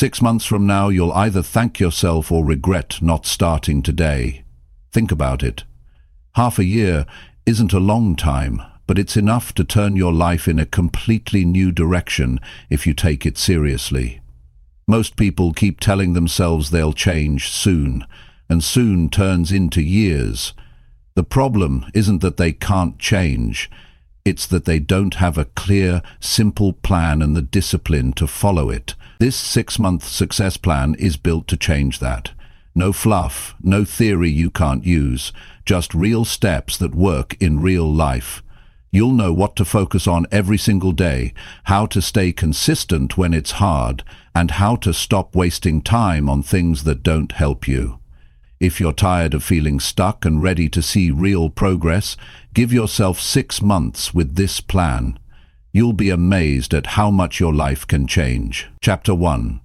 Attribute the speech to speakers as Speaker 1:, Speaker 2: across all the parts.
Speaker 1: 6 months from now, you'll either thank yourself or regret not starting today. Think about it. Half a year isn't a long time, but it's enough to turn your life in a completely new direction if you take it seriously. Most people keep telling themselves they'll change soon, and soon turns into years. The problem isn't that they can't change. It's that they don't have a clear, simple plan and the discipline to follow it. This 6-month success plan is built to change that. No fluff, no theory you can't use, just real steps that work in real life. You'll know what to focus on every single day, how to stay consistent when it's hard, and how to stop wasting time on things that don't help you. If you're tired of feeling stuck and ready to see real progress, give yourself 6 months with this plan. You'll be amazed at how much your life can change. Chapter 1.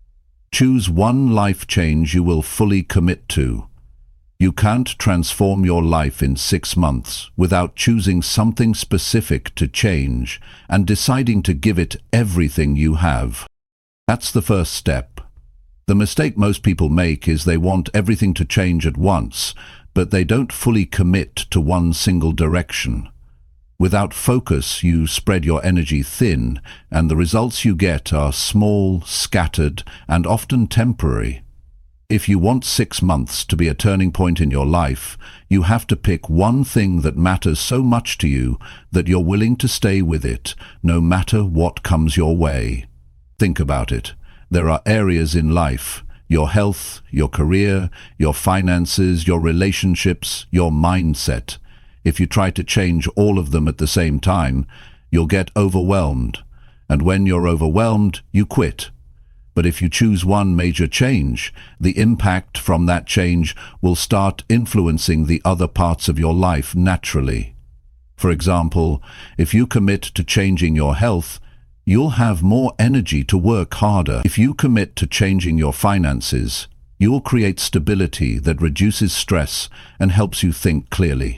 Speaker 1: Choose one life change you will fully commit to. You can't transform your life in 6 months without choosing something specific to change and deciding to give it everything you have. That's the first step. The mistake most people make is they want everything to change at once, but they don't fully commit to one single direction. Without focus, you spread your energy thin, and the results you get are small, scattered, and often temporary. If you want 6 months to be a turning point in your life, you have to pick one thing that matters so much to you that you're willing to stay with it, no matter what comes your way. Think about it. There are areas in life, your health, your career, your finances, your relationships, your mindset. If you try to change all of them at the same time, you'll get overwhelmed. And when you're overwhelmed, you quit. But if you choose one major change, the impact from that change will start influencing the other parts of your life naturally. For example, if you commit to changing your health, you'll have more energy to work harder. If you commit to changing your finances, you'll create stability that reduces stress and helps you think clearly.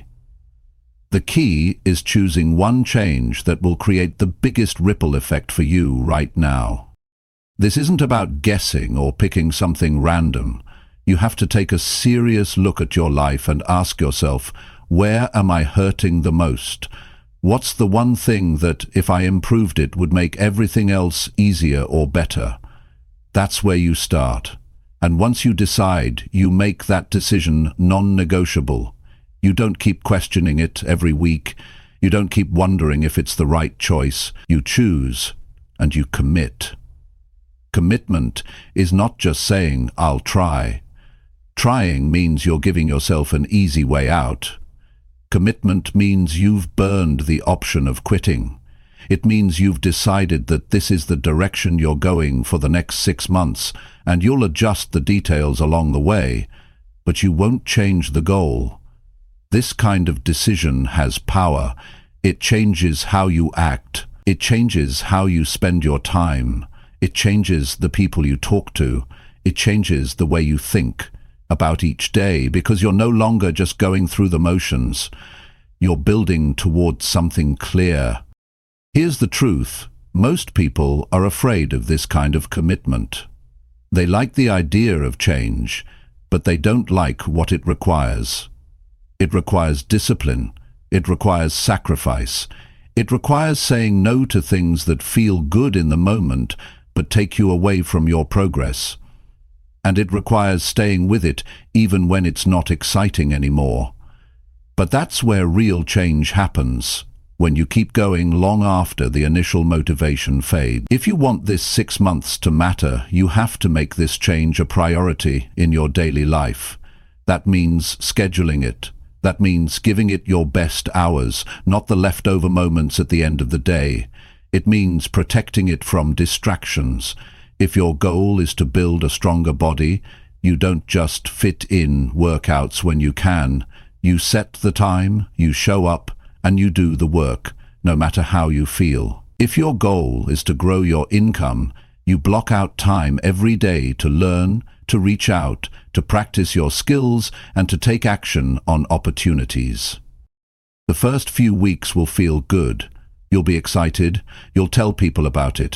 Speaker 1: The key is choosing one change that will create the biggest ripple effect for you right now. This isn't about guessing or picking something random. You have to take a serious look at your life and ask yourself, where am I hurting the most? What's the one thing that, if I improved it, would make everything else easier or better? That's where you start. And once you decide, you make that decision non-negotiable. You don't keep questioning it every week. You don't keep wondering if it's the right choice. You choose, and you commit. Commitment is not just saying, I'll try. Trying means you're giving yourself an easy way out. Commitment means you've burned the option of quitting. It means you've decided that this is the direction you're going for the next 6 months, and you'll adjust the details along the way, but you won't change the goal. This kind of decision has power. It changes how you act. It changes how you spend your time. It changes the people you talk to. It changes the way you think about each day, because you're no longer just going through the motions. You're building towards something clear. Here's the truth. Most people are afraid of this kind of commitment. They like the idea of change, but they don't like what it requires. It requires discipline. It requires sacrifice. It requires saying no to things that feel good in the moment but take you away from your progress. And it requires staying with it even when it's not exciting anymore. But that's where real change happens, when you keep going long after the initial motivation fades. If you want this 6 months to matter, you have to make this change a priority in your daily life. That means scheduling it. That means giving it your best hours, not the leftover moments at the end of the day. It means protecting it from distractions. If your goal is to build a stronger body, you don't just fit in workouts when you can. You set the time, you show up, and you do the work, no matter how you feel. If your goal is to grow your income, you block out time every day to learn, to reach out, to practice your skills, and to take action on opportunities. The first few weeks will feel good. You'll be excited, you'll tell people about it.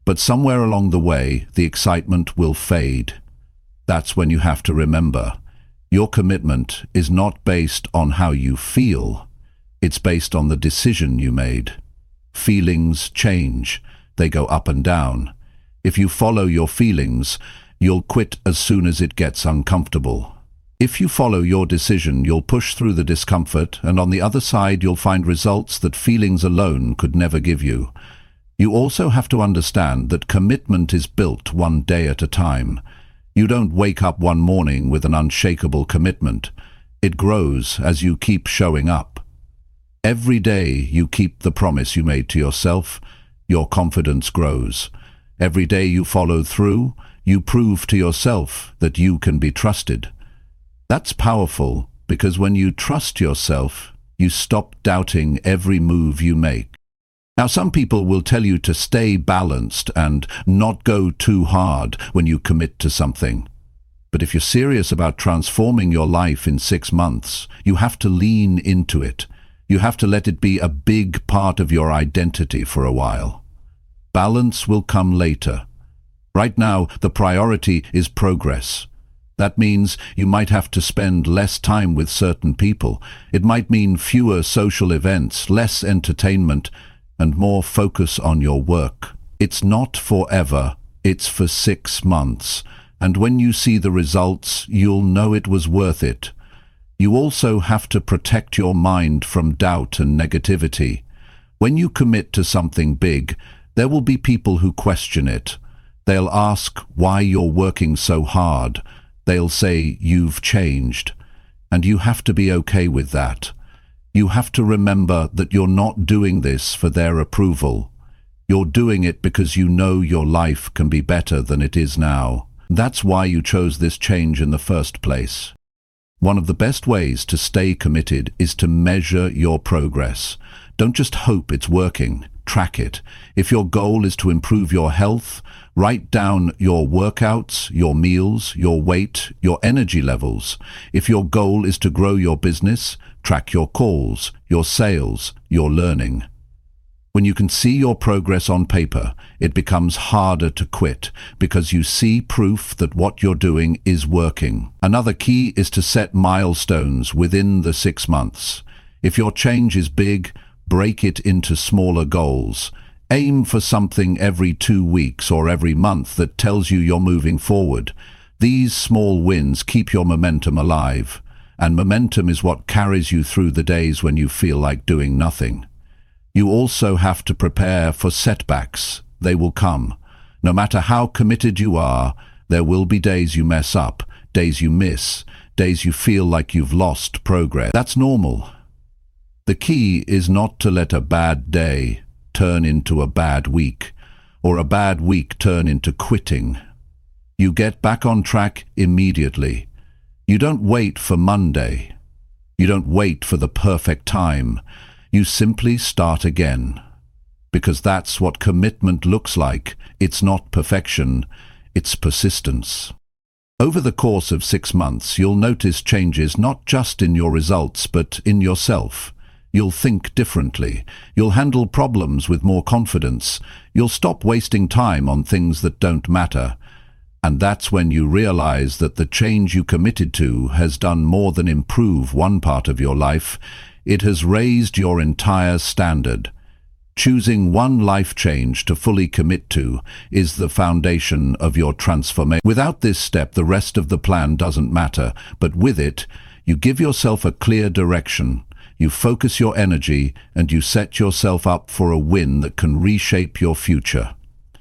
Speaker 1: But somewhere along the way, the excitement will fade. That's when you have to remember, your commitment is not based on how you feel. It's based on the decision you made. Feelings change. They go up and down. If you follow your feelings, you'll quit as soon as it gets uncomfortable. If you follow your decision, you'll push through the discomfort, and on the other side you'll find results that feelings alone could never give you. You also have to understand that commitment is built one day at a time. You don't wake up one morning with an unshakable commitment. It grows as you keep showing up. Every day you keep the promise you made to yourself, your confidence grows. Every day you follow through, you prove to yourself that you can be trusted. That's powerful, because when you trust yourself, you stop doubting every move you make. Now, some people will tell you to stay balanced and not go too hard when you commit to something. But if you're serious about transforming your life in 6 months, you have to lean into it. You have to let it be a big part of your identity for a while. Balance will come later. Right now, the priority is progress. That means you might have to spend less time with certain people. It might mean fewer social events, less entertainment, and more focus on your work. It's not forever, it's for 6 months. And when you see the results, you'll know it was worth it. You also have to protect your mind from doubt and negativity. When you commit to something big, there will be people who question it. They'll ask why you're working so hard. They'll say you've changed. And you have to be okay with that. You have to remember that you're not doing this for their approval. You're doing it because you know your life can be better than it is now. That's why you chose this change in the first place. One of the best ways to stay committed is to measure your progress. Don't just hope it's working. Track it. If your goal is to improve your health, write down your workouts, your meals, your weight, your energy levels. If your goal is to grow your business, track your calls, your sales, your learning. When you can see your progress on paper, it becomes harder to quit because you see proof that what you're doing is working. Another key is to set milestones within the 6 months. If your change is big, break it into smaller goals. Aim for something every 2 weeks or every month that tells you you're moving forward. These small wins keep your momentum alive, and momentum is what carries you through the days when you feel like doing nothing. You also have to prepare for setbacks. They will come. No matter how committed you are, there will be days you mess up, days you miss, days you feel like you've lost progress. That's normal. The key is not to let a bad day turn into a bad week, or a bad week turn into quitting. You get back on track immediately. You don't wait for Monday. You don't wait for the perfect time. You simply start again. Because that's what commitment looks like. It's not perfection, it's persistence. Over the course of 6 months, you'll notice changes not just in your results, but in yourself. You'll think differently. You'll handle problems with more confidence. You'll stop wasting time on things that don't matter. And that's when you realize that the change you committed to has done more than improve one part of your life. It has raised your entire standard. Choosing one life change to fully commit to is the foundation of your transformation. Without this step, the rest of the plan doesn't matter, but with it, you give yourself a clear direction. You focus your energy and you set yourself up for a win that can reshape your future.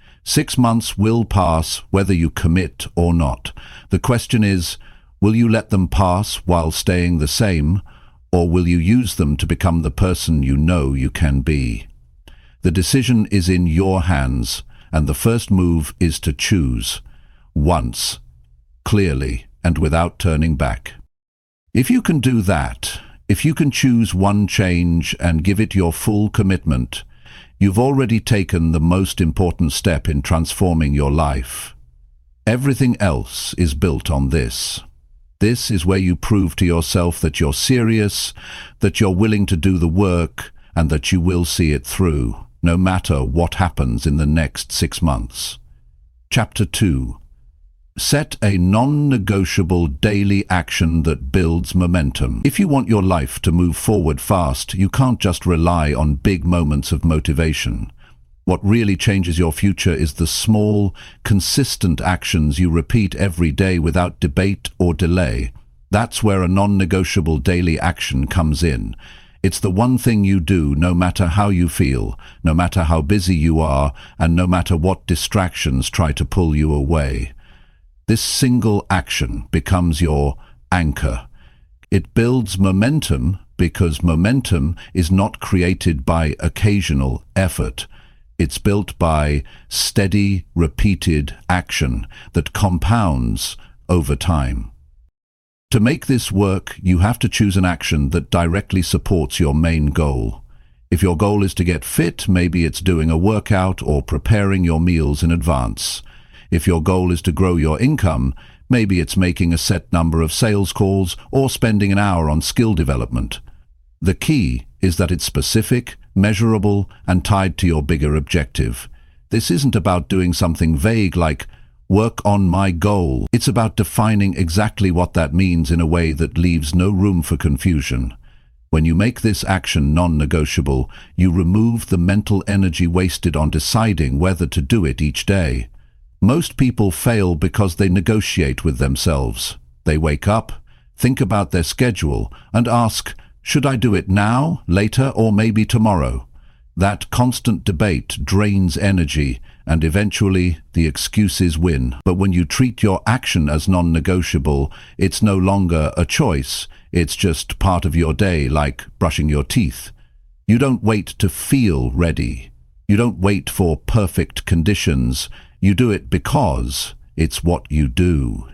Speaker 1: 6 months will pass whether you commit or not. The question is, will you let them pass while staying the same, or will you use them to become the person you know you can be? The decision is in your hands, and the first move is to choose. Once, clearly, and without turning back. If you can do that, if you can choose one change and give it your full commitment, you've already taken the most important step in transforming your life. Everything else is built on this. This is where you prove to yourself that you're serious, that you're willing to do the work, and that you will see it through, no matter what happens in the next 6 months. Chapter 2. Set a non-negotiable daily action that builds momentum. If you want your life to move forward fast, you can't just rely on big moments of motivation. What really changes your future is the small, consistent actions you repeat every day without debate or delay. That's where a non-negotiable daily action comes in. It's the one thing you do no matter how you feel, no matter how busy you are, and no matter what distractions try to pull you away. This single action becomes your anchor. It builds momentum because momentum is not created by occasional effort. It's built by steady, repeated action that compounds over time. To make this work, you have to choose an action that directly supports your main goal. If your goal is to get fit, maybe it's doing a workout or preparing your meals in advance. If your goal is to grow your income, maybe it's making a set number of sales calls or spending an hour on skill development. The key is that it's specific, measurable, and tied to your bigger objective. This isn't about doing something vague like work on my goal. It's about defining exactly what that means in a way that leaves no room for confusion. When you make this action non-negotiable, you remove the mental energy wasted on deciding whether to do it each day. Most people fail because they negotiate with themselves. They wake up, think about their schedule, and ask, should I do it now, later, or maybe tomorrow? That constant debate drains energy, and eventually the excuses win. But when you treat your action as non-negotiable, it's no longer a choice. It's just part of your day, like brushing your teeth. You don't wait to feel ready. You don't wait for perfect conditions. You do it because it's what you do.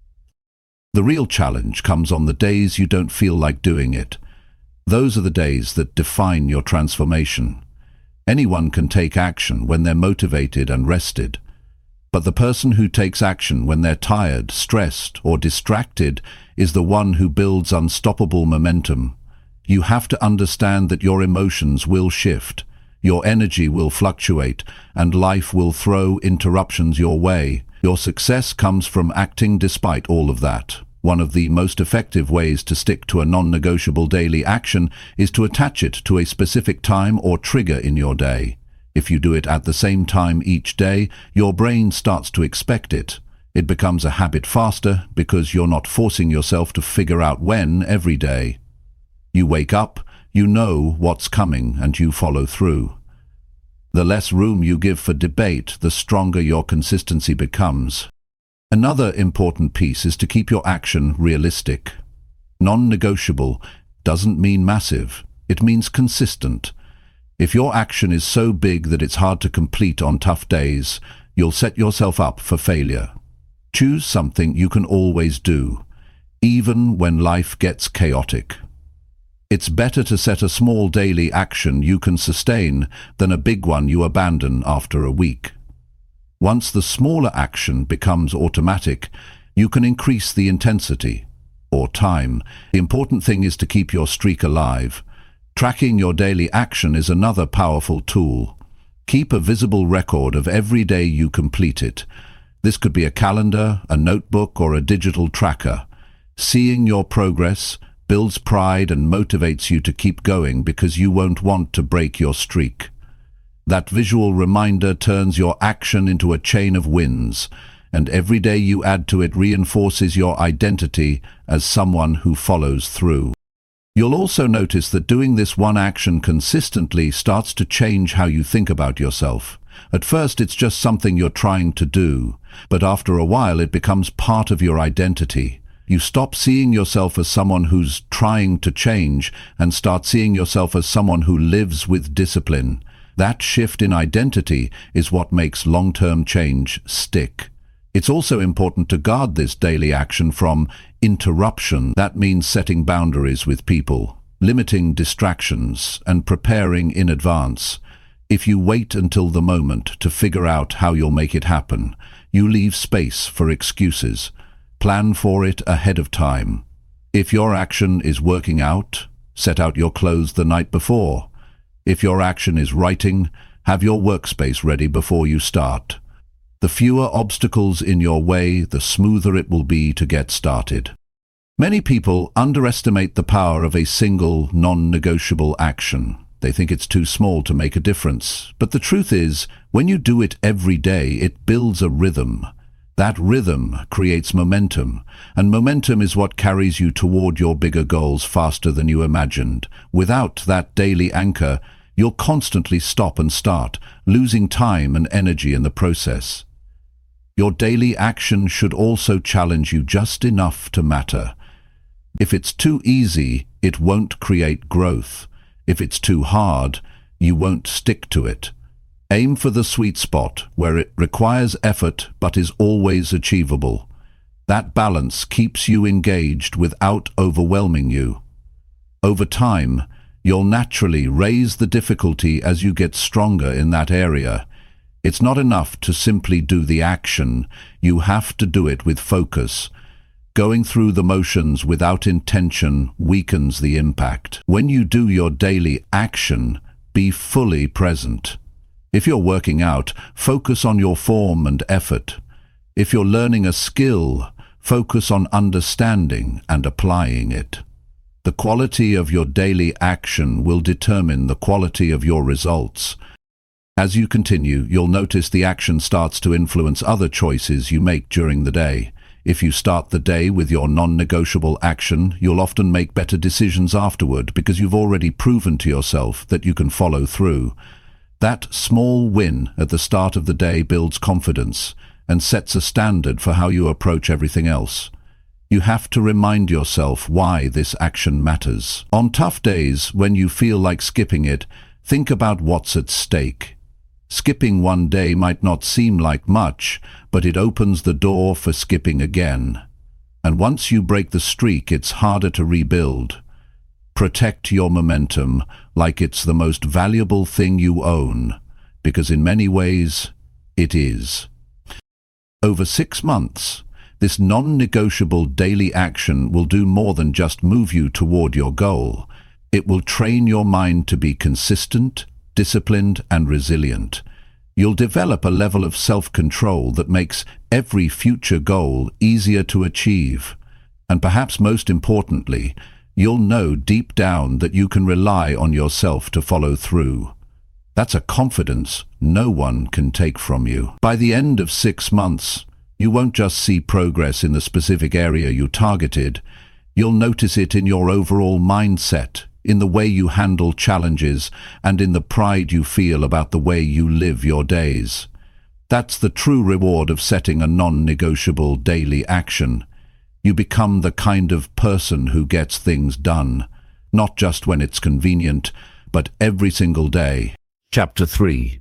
Speaker 1: The real challenge comes on the days you don't feel like doing it. Those are the days that define your transformation. Anyone can take action when they're motivated and rested. But the person who takes action when they're tired, stressed, or distracted is the one who builds unstoppable momentum. You have to understand that your emotions will shift. Your energy will fluctuate, and life will throw interruptions your way. Your success comes from acting despite all of that. One of the most effective ways to stick to a non-negotiable daily action is to attach it to a specific time or trigger in your day. If you do it at the same time each day, your brain starts to expect it. It becomes a habit faster because you're not forcing yourself to figure out when every day. You wake up, you know what's coming, and you follow through. The less room you give for debate, the stronger your consistency becomes. Another important piece is to keep your action realistic. Non-negotiable doesn't mean massive. It means consistent. If your action is so big that it's hard to complete on tough days, you'll set yourself up for failure. Choose something you can always do, even when life gets chaotic. It's better to set a small daily action you can sustain than a big one you abandon after a week. Once the smaller action becomes automatic, you can increase the intensity, or time. The important thing is to keep your streak alive. Tracking your daily action is another powerful tool. Keep a visible record of every day you complete it. This could be a calendar, a notebook, or a digital tracker. Seeing your progress builds pride and motivates you to keep going because you won't want to break your streak. That visual reminder turns your action into a chain of wins, and every day you add to it reinforces your identity as someone who follows through. You'll also notice that doing this one action consistently starts to change how you think about yourself. At first, it's just something you're trying to do, but after a while it becomes part of your identity. You stop seeing yourself as someone who's trying to change and start seeing yourself as someone who lives with discipline. That shift in identity is what makes long-term change stick. It's also important to guard this daily action from interruption. That means setting boundaries with people, limiting distractions, and preparing in advance. If you wait until the moment to figure out how you'll make it happen, you leave space for excuses. Plan for it ahead of time. If your action is working out, set out your clothes the night before. If your action is writing, Have your workspace ready before you start. The fewer obstacles in your way, the smoother it will be to get started. Many people underestimate the power of a single, non-negotiable action. They think it's too small to make a difference. But the truth is, when you do it every day, it builds a rhythm. That rhythm creates momentum, and momentum is what carries you toward your bigger goals faster than you imagined. Without that daily anchor, you'll constantly stop and start, losing time and energy in the process. Your daily action should also challenge you just enough to matter. If it's too easy, it won't create growth. If it's too hard, you won't stick to it. Aim for the sweet spot, where it requires effort but is always achievable. That balance keeps you engaged without overwhelming you. Over time, you'll naturally raise the difficulty as you get stronger in that area. It's not enough to simply do the action. You have to do it with focus. Going through the motions without intention weakens the impact. When you do your daily action, be fully present. If you're working out, focus on your form and effort. If you're learning a skill, focus on understanding and applying it. The quality of your daily action will determine the quality of your results. As you continue, you'll notice the action starts to influence other choices you make during the day. If you start the day with your non-negotiable action, you'll often make better decisions afterward because you've already proven to yourself that you can follow through. That small win at the start of the day builds confidence and sets a standard for how you approach everything else. You have to remind yourself why this action matters. On tough days, when you feel like skipping it, think about what's at stake. Skipping one day might not seem like much, but it opens the door for skipping again. And once you break the streak, it's harder to rebuild. Protect your momentum like it's the most valuable thing you own, because in many ways, it is. Over 6 months, this non-negotiable daily action will do more than just move you toward your goal. It will train your mind to be consistent, disciplined, and resilient. You'll develop a level of self-control that makes every future goal easier to achieve. And perhaps most importantly, you'll know deep down that you can rely on yourself to follow through. That's a confidence no one can take from you. By the end of 6 months, you won't just see progress in the specific area you targeted. You'll notice it in your overall mindset, in the way you handle challenges, and in the pride you feel about the way you live your days. That's the true reward of setting a non-negotiable daily action. You become the kind of person who gets things done, not just when it's convenient, but every single day.
Speaker 2: Chapter 3.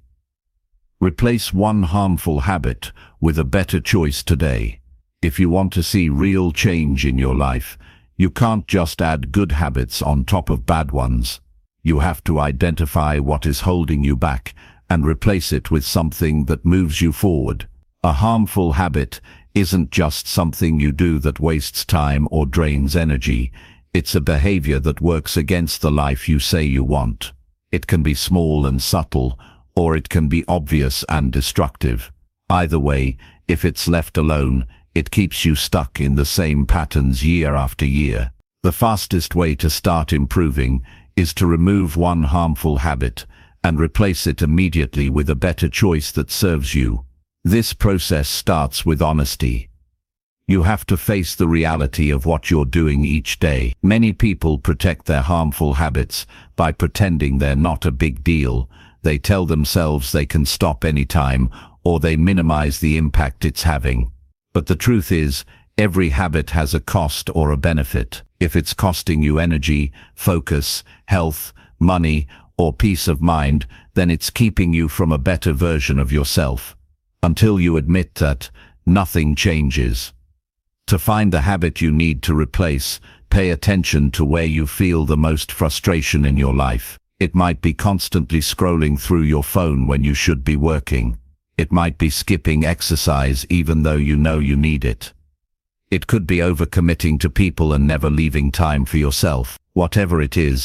Speaker 2: Replace one harmful habit with a better choice today. If you want to see real change in your life, you can't just add good habits on top of bad ones. You have to identify what is holding you back and replace it with something that moves you forward. A harmful habit isn't just something you do that wastes time or drains energy. It's a behavior that works against the life you say you want. It can be small and subtle, or it can be obvious and destructive. Either way, if it's left alone, it keeps you stuck in the same patterns year after year. The fastest way to start improving is to remove one harmful habit and replace it immediately with a better choice that serves you. This process starts with honesty. You have to face the reality of what you're doing each day. Many people protect their harmful habits by pretending they're not a big deal. They tell themselves they can stop anytime, or they minimize the impact it's having. But the truth is, every habit has a cost or a benefit. If it's costing you energy, focus, health, money, or peace of mind, then it's keeping you from a better version of yourself. Until you admit that, nothing changes. To find the habit you need to replace, pay attention to where you feel the most frustration in your life. It might be constantly scrolling through your phone when you should be working. It might be skipping exercise even though you know you need it. It could be overcommitting to people and never leaving time for yourself. Whatever it is,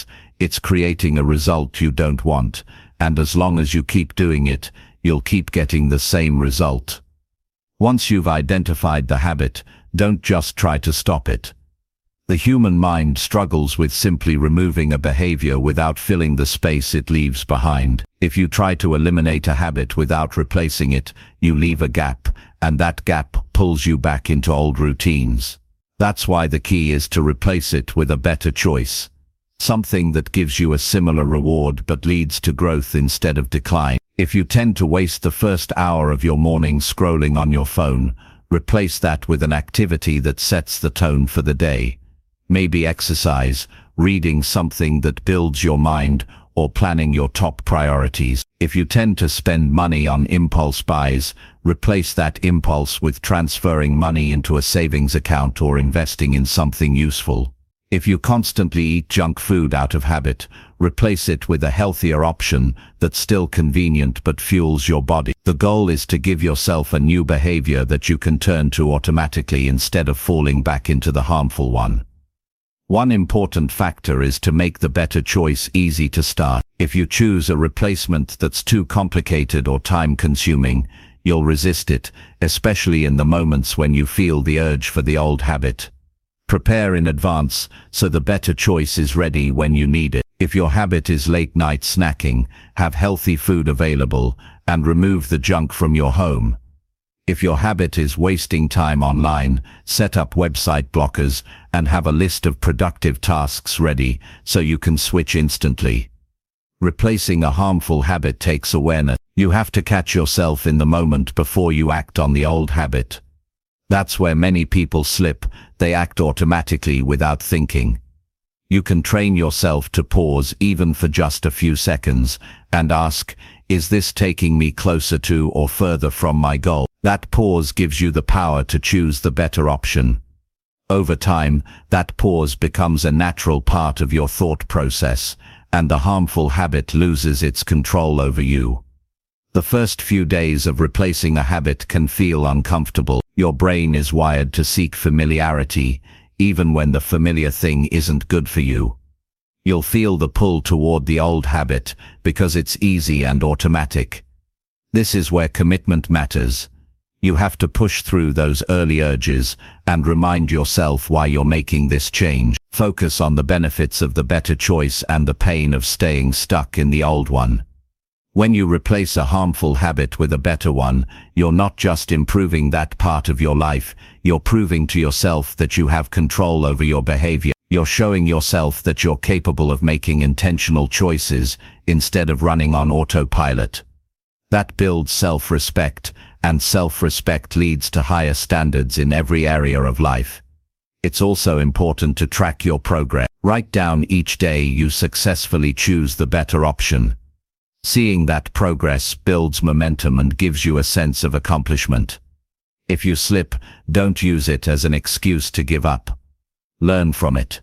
Speaker 2: It's creating a result you don't want, and as long as you keep doing it, you'll keep getting the same result. Once you've identified the habit, don't just try to stop it. The human mind struggles with simply removing a behavior without filling the space it leaves behind. If you try to eliminate a habit without replacing it, you leave a gap, and that gap pulls you back into old routines. That's why the key is to replace it with a better choice. Something that gives you a similar reward but leads to growth instead of decline. If you tend to waste the first hour of your morning scrolling on your phone, replace that with an activity that sets the tone for the day. Maybe exercise, reading something that builds your mind, or planning your top priorities. If you tend to spend money on impulse buys, replace that impulse with transferring money into a savings account or investing in something useful. If you constantly eat junk food out of habit, replace it with a healthier option that's still convenient but fuels your body. The goal is to give yourself a new behavior that you can turn to automatically instead of falling back into the harmful one. One important factor is to make the better choice easy to start. If you choose a replacement that's too complicated or time-consuming, you'll resist it, especially in the moments when you feel the urge for the old habit. Prepare in advance so the better choice is ready when you need it. If your habit is late-night snacking, have healthy food available and remove the junk from your home. If your habit is wasting time online, set up website blockers and have a list of productive tasks ready so you can switch instantly. Replacing a harmful habit takes awareness. You have to catch yourself in the moment before you act on the old habit. That's where many people slip. They act automatically without thinking. You can train yourself to pause even for just a few seconds and ask, is this taking me closer to or further from my goal? That pause gives you the power to choose the better option. Over time, that pause becomes a natural part of your thought process, and the harmful habit loses its control over you. The first few days of replacing a habit can feel uncomfortable. Your brain is wired to seek familiarity, even when the familiar thing isn't good for you. You'll feel the pull toward the old habit because it's easy and automatic. This is where commitment matters. You have to push through those early urges and remind yourself why you're making this change. Focus on the benefits of the better choice and the pain of staying stuck in the old one. When you replace a harmful habit with a better one, you're not just improving that part of your life, you're proving to yourself that you have control over your behavior. You're showing yourself that you're capable of making intentional choices instead of running on autopilot. That builds self-respect, and self-respect leads to higher standards in every area of life. It's also important to track your progress. Write down each day you successfully choose the better option. Seeing that progress builds momentum and gives you a sense of accomplishment. If you slip, don't use it as an excuse to give up. Learn from it.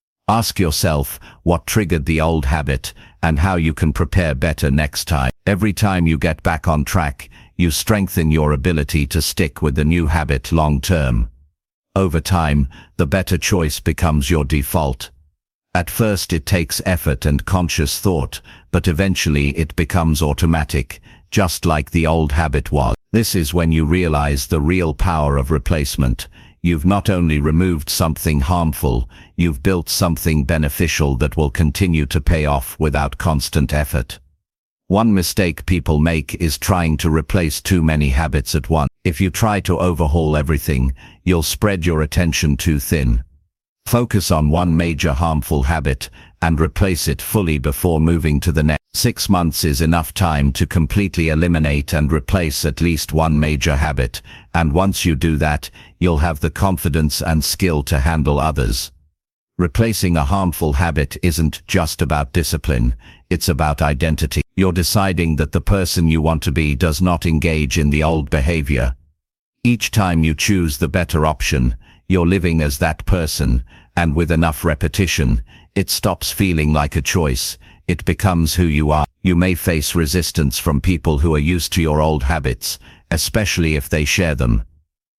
Speaker 2: Ask yourself what triggered the old habit and how you can prepare better next time. Every time you get back on track, you strengthen your ability to stick with the new habit long term. Over time, the better choice becomes your default. At first it takes effort and conscious thought, but eventually it becomes automatic, just like the old habit was. This is when you realize the real power of replacement. You've not only removed something harmful, you've built something beneficial that will continue to pay off without constant effort. One mistake people make is trying to replace too many habits at once. If you try to overhaul everything, you'll spread your attention too thin. Focus on one major harmful habit and replace it fully before moving to the next. 6 months is enough time to completely eliminate and replace at least one major habit, and once you do that, you'll have the confidence and skill to handle others. Replacing a harmful habit isn't just about discipline, it's about identity. You're deciding that the person you want to be does not engage in the old behavior. Each time you choose the better option, you're living as that person, and with enough repetition, it stops feeling like a choice. It becomes who you are. You may face resistance from people who are used to your old habits, especially if they share them.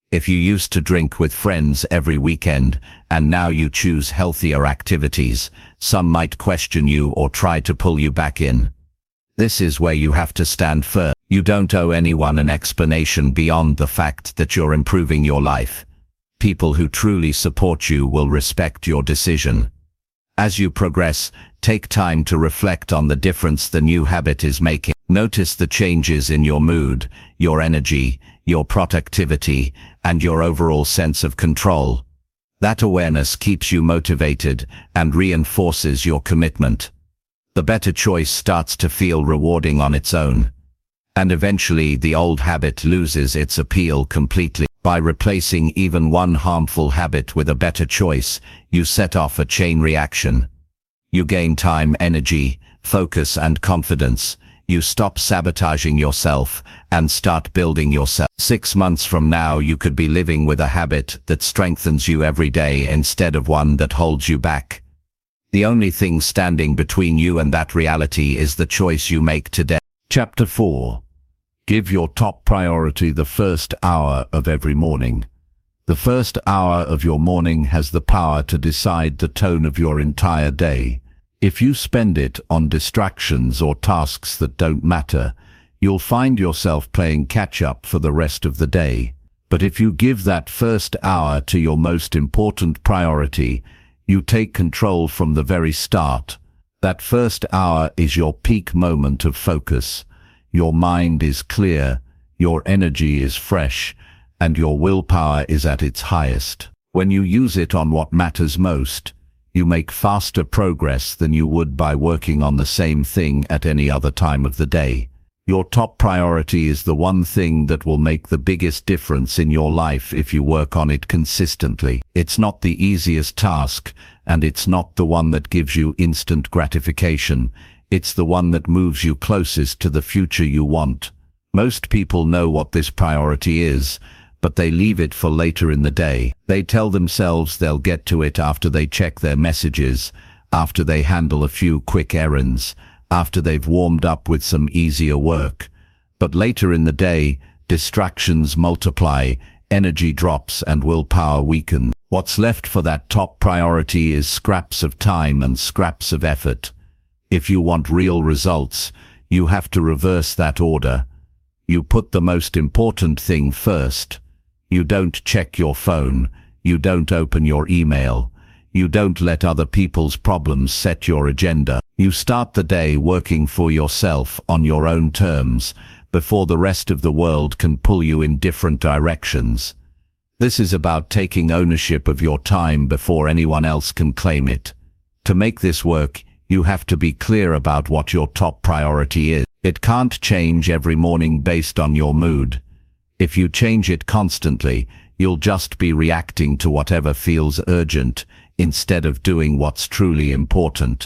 Speaker 2: If you used to drink with friends every weekend, and now you choose healthier activities, some might question you or try to pull you back in. This is where you have to stand firm. You don't owe anyone an explanation beyond the fact that you're improving your life. People who truly support you will respect your decision. As you progress, take time to reflect on the difference the new habit is making. Notice the changes in your mood, your energy, your productivity, and your overall sense of control. That awareness keeps you motivated and reinforces your commitment. The better choice starts to feel rewarding on its own. And eventually the old habit loses its appeal completely. By replacing even one harmful habit with a better choice, you set off a chain reaction. You gain time, energy, focus, and confidence. You stop sabotaging yourself and start building yourself. 6 months from now, you could be living with a habit that strengthens you every day instead of one that holds you back. The only thing standing between you and that reality is the choice you make today.
Speaker 1: Chapter 4. Give your top priority the first hour of every morning. The first hour of your morning has the power to decide the tone of your entire day. If you spend it on distractions or tasks that don't matter, you'll find yourself playing catch-up for the rest of the day. But if you give that first hour to your most important priority, you take control from the very start. That first hour is your peak moment of focus. Your mind is clear, your energy is fresh, and your willpower is at its highest. When you use it on what matters most, you make faster progress than you would by working on the same thing at any other time of the day. Your top priority is the one thing that will make the biggest difference in your life if you work on it consistently. It's not the easiest task, and it's not the one that gives you instant gratification. It's the one that moves you closest to the future you want. Most people know what this priority is, but they leave it for later in the day. They tell themselves they'll get to it after they check their messages, after they handle a few quick errands, after they've warmed up with some easier work. But later in the day, distractions multiply, energy drops, and willpower weakens. What's left for that top priority is scraps of time and scraps of effort. If you want real results, you have to reverse that order. You put the most important thing first. You don't check your phone. You don't open your email. You don't let other people's problems set your agenda. You start the day working for yourself on your own terms, before the rest of the world can pull you in different directions. This is about taking ownership of your time before anyone else can claim it. To make this work, you have to be clear about what your top priority is. It can't change every morning based on your mood. If you change it constantly, you'll just be reacting to whatever feels urgent instead of doing what's truly important.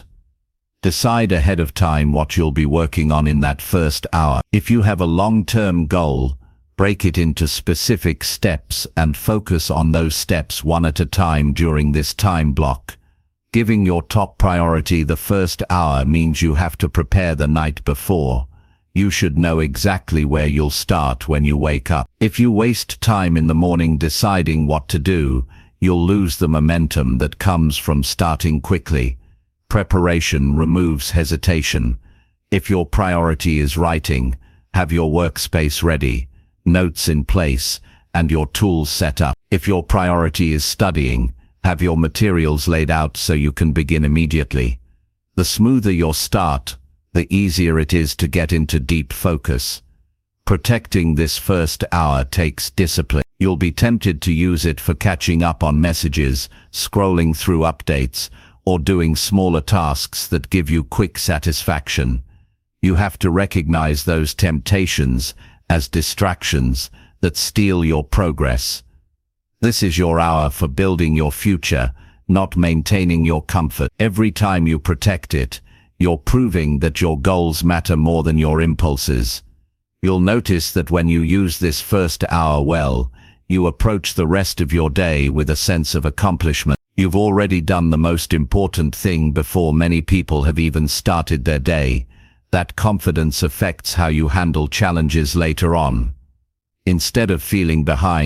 Speaker 1: Decide ahead of time what you'll be working on in that first hour. If you have a long-term goal, break it into specific steps and focus on those steps one at a time during this time block. Giving your top priority the first hour means you have to prepare the night before. You should know exactly where you'll start when you wake up. If you waste time in the morning deciding what to do, you'll lose the momentum that comes from starting quickly. Preparation removes hesitation. If your priority is writing, have your workspace ready, notes in place, and your tools set up. If your priority is studying, have your materials laid out so you can begin immediately. The smoother your start, the easier it is to get into deep focus. Protecting this first hour takes discipline. You'll be tempted to use it for catching up on messages, scrolling through updates, or doing smaller tasks that give you quick satisfaction. You have to recognize those temptations as distractions that steal your progress. This is your hour for building your future, not maintaining your comfort. Every time you protect it, you're proving that your goals matter more than your impulses. You'll notice that when you use this first hour well, you approach the rest of your day with a sense of accomplishment. You've already done the most important thing before many people have even started their day. That confidence affects how you handle challenges later on. Instead of feeling behind,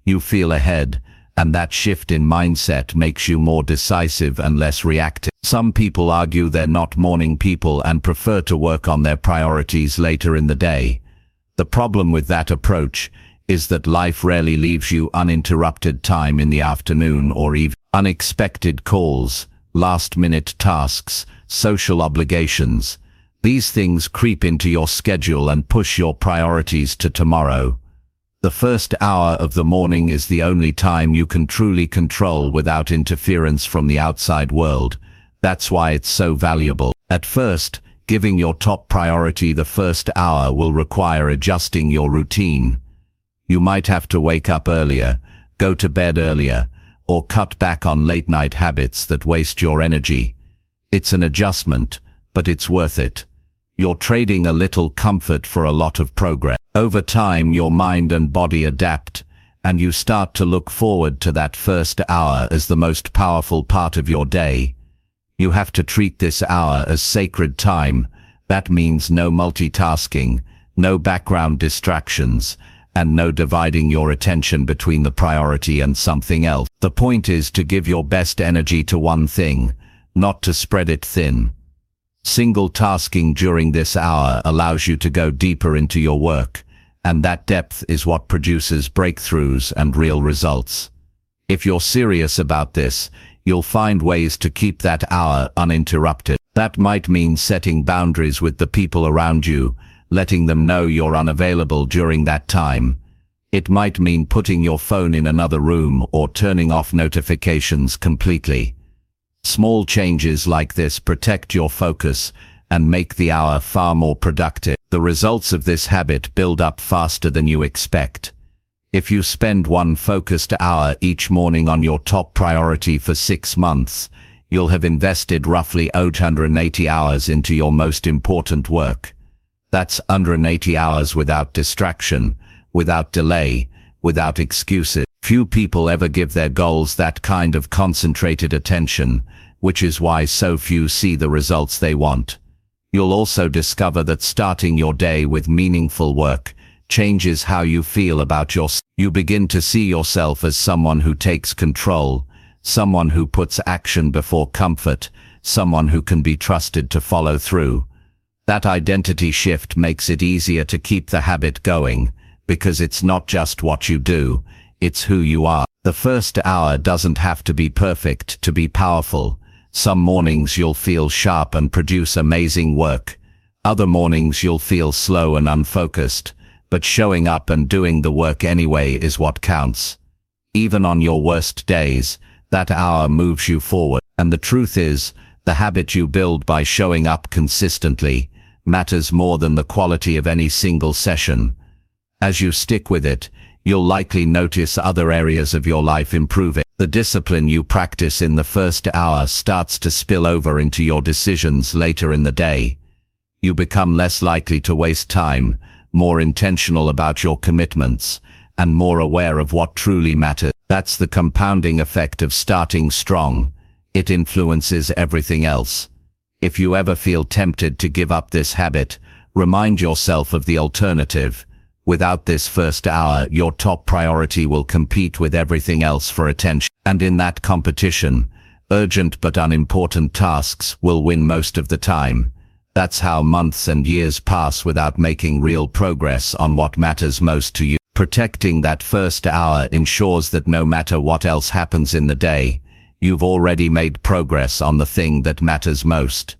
Speaker 2: you feel ahead, and that shift in mindset makes you more decisive and less reactive. Some people argue they're not morning people and prefer to work on their priorities later in the day. The problem with that approach is that life rarely leaves you uninterrupted time in the afternoon or even unexpected calls, last-minute tasks, social obligations. These things creep into your schedule and push your priorities to tomorrow. The first hour of the morning is the only time you can truly control without interference from the outside world. That's why it's so valuable. At first, giving your top priority the first hour will require adjusting your routine. You might have to wake up earlier, go to bed earlier, or cut back on late-night habits that waste your energy. It's an adjustment, but it's worth it. You're trading a little comfort for a lot of progress. Over time, your mind and body adapt, and you start to look forward to that first hour as the most powerful part of your day. You have to treat this hour as sacred time. That means no multitasking, no background distractions, and no dividing your attention between the priority and something else. The point is to give your best energy to one thing, not to spread it thin. Single tasking during this hour allows you to go deeper into your work, and that depth is what produces breakthroughs and real results. If you're serious about this, you'll find ways to keep that hour uninterrupted. That might mean setting boundaries with the people around you, letting them know you're unavailable during that time. It might mean putting your phone in another room or turning off notifications completely. Small changes like this protect your focus and make the hour far more productive. The results of this habit build up faster than you expect. If you spend one focused hour each morning on your top priority for 6 months, you'll have invested roughly 880 hours into your most important work. That's 180 hours without distraction, without delay, without excuses. Few people ever give their goals that kind of concentrated attention, which is why so few see the results they want. You'll also discover that starting your day with meaningful work changes how you feel about yourself. You begin to see yourself as someone who takes control, someone who puts action before comfort, someone who can be trusted to follow through. That identity shift makes it easier to keep the habit going, because it's not just what you do, it's who you are. The first hour doesn't have to be perfect to be powerful. Some mornings you'll feel sharp and produce amazing work. Other mornings you'll feel slow and unfocused, but showing up and doing the work anyway is what counts. Even on your worst days, that hour moves you forward. And the truth is, the habit you build by showing up consistently matters more than the quality of any single session. As you stick with it, you'll likely notice other areas of your life improving. The discipline you practice in the first hour starts to spill over into your decisions later in the day. You become less likely to waste time, more intentional about your commitments, and more aware of what truly matters. That's the compounding effect of starting strong. It influences everything else. If you ever feel tempted to give up this habit, remind yourself of the alternative. Without this first hour, your top priority will compete with everything else for attention. And in that competition, urgent but unimportant tasks will win most of the time. That's how months and years pass without making real progress on what matters most to you. Protecting that first hour ensures that no matter what else happens in the day, you've already made progress on the thing that matters most.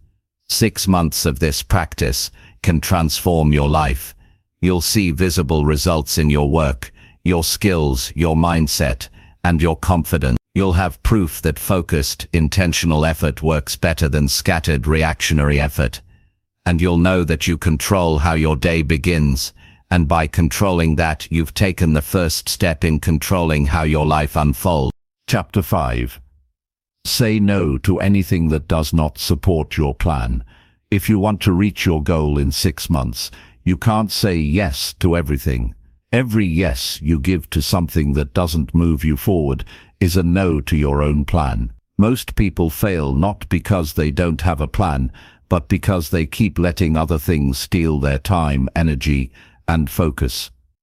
Speaker 2: 6 months of this practice can transform your life. You'll see visible results in your work, your skills, your mindset, and your confidence. You'll have proof that focused, intentional effort works better than scattered, reactionary effort. And you'll know that you control how your day begins, and by controlling that, you've taken the first step in controlling how your life unfolds.
Speaker 1: Chapter 5. Say no to anything that does not support your plan. If you want to reach your goal in 6 months, you can't say yes to everything. Every yes you give to something that doesn't move you forward is a no to your own plan. Most people fail not because they don't have a plan, but because they keep letting other things steal their time, energy, and focus.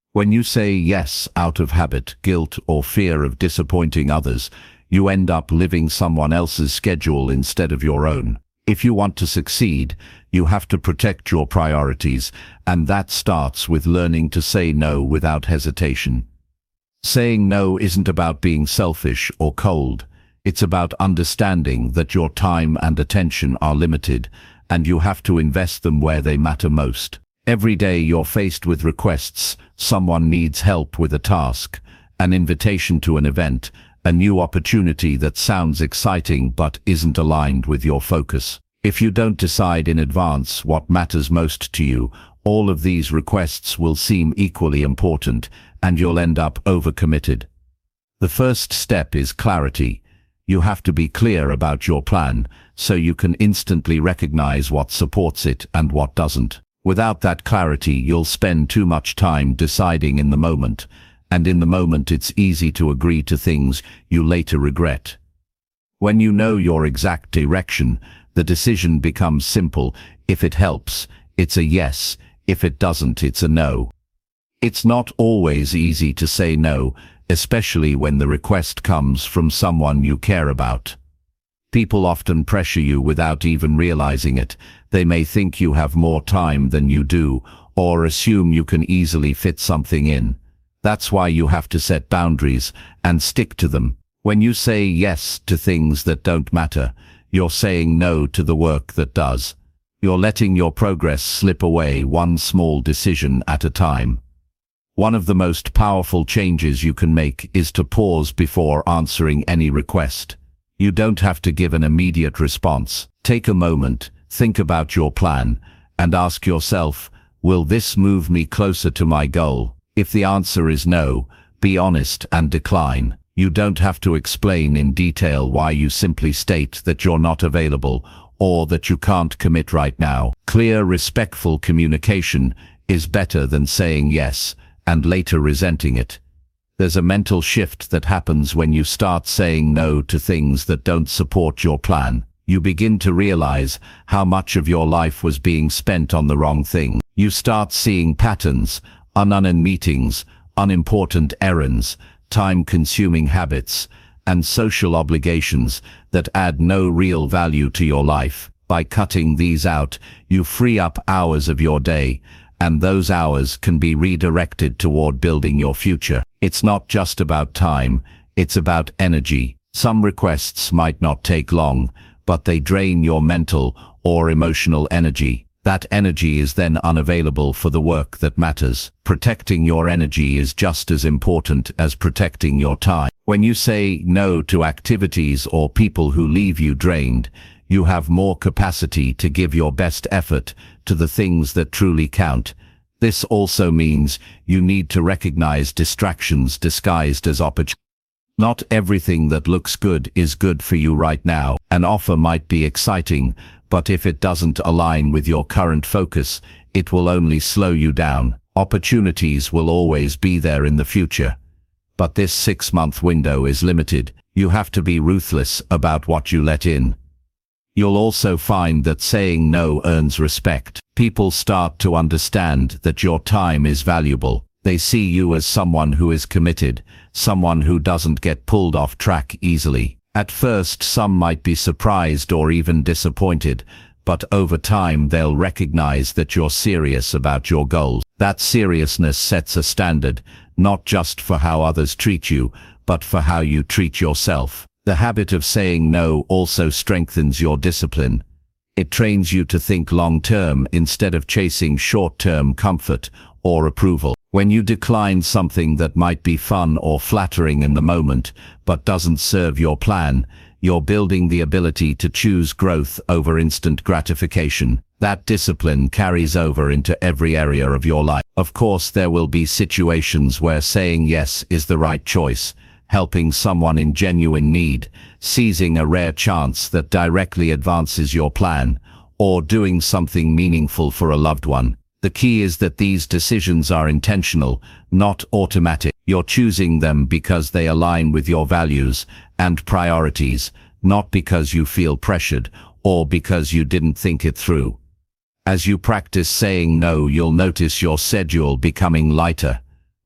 Speaker 2: When you say yes out of habit, guilt, or fear of disappointing others, you end up living someone else's schedule instead of your own. If you want to succeed, you have to protect your priorities, and that starts with learning to say no without hesitation. Saying no isn't about being selfish or cold. It's about understanding that your time and attention are limited, and you have to invest them where they matter most. Every day you're faced with requests. Someone needs help with a task, an invitation to an event, a new opportunity that sounds exciting but isn't aligned with your focus. If you don't decide in advance what matters most to you, all of these requests will seem equally important, and you'll end up overcommitted. The first step is clarity. You have to be clear about your plan, so you can instantly recognize what supports it and what doesn't. Without that clarity, you'll spend too much time deciding in the moment, and in the moment it's easy to agree to things you later regret. When you know your exact direction, the decision becomes simple. If it helps, it's a yes. If it doesn't, it's a no. It's not always easy to say no, especially when the request comes from someone you care about. People often pressure you without even realizing it. They may think you have more time than you do, or assume you can easily fit something in. That's why you have to set boundaries and stick to them. When you say yes to things that don't matter, you're saying no to the work that does. You're letting your progress slip away one small decision at a time. One of the most powerful changes you can make is to pause before answering any request. You don't have to give an immediate response. Take a moment, think about your plan, and ask yourself, will this move me closer to my goal? If the answer is no, be honest and decline. You don't have to explain in detail why. You simply state that you're not available or that you can't commit right now. Clear, respectful communication is better than saying yes and later resenting it. There's a mental shift that happens when you start saying no to things that don't support your plan. You begin to realize how much of your life was being spent on the wrong thing. You start seeing patterns, unannounced meetings, unimportant errands, time-consuming habits, and social obligations that add no real value to your life. By cutting these out, you free up hours of your day, and those hours can be redirected toward building your future. It's not just about time, it's about energy. Some requests might not take long, but they drain your mental or emotional energy. That energy is then unavailable for the work that matters. Protecting your energy is just as important as protecting your time. When you say no to activities or people who leave you drained, you have more capacity to give your best effort to the things that truly count. This also means you need to recognize distractions disguised as opportunities. Not everything that looks good is good for you right now. An offer might be exciting, but if it doesn't align with your current focus, it will only slow you down. Opportunities will always be there in the future, but this 6-month window is limited. You have to be ruthless about what you let in. You'll also find that saying no earns respect. People start to understand that your time is valuable. They see you as someone who is committed, someone who doesn't get pulled off track easily. At first, some might be surprised or even disappointed, but over time they'll recognize that you're serious about your goals. That seriousness sets a standard, not just for how others treat you, but for how you treat yourself. The habit of saying no also strengthens your discipline. It trains you to think long-term instead of chasing short-term comfort or approval. When you decline something that might be fun or flattering in the moment, but doesn't serve your plan, you're building the ability to choose growth over instant gratification. That discipline carries over into every area of your life. Of course, there will be situations where saying yes is the right choice, helping someone in genuine need, seizing a rare chance that directly advances your plan, or doing something meaningful for a loved one. The key is that these decisions are intentional, not automatic. You're choosing them because they align with your values and priorities, not because you feel pressured or because you didn't think it through. As you practice saying no, you'll notice your schedule becoming lighter.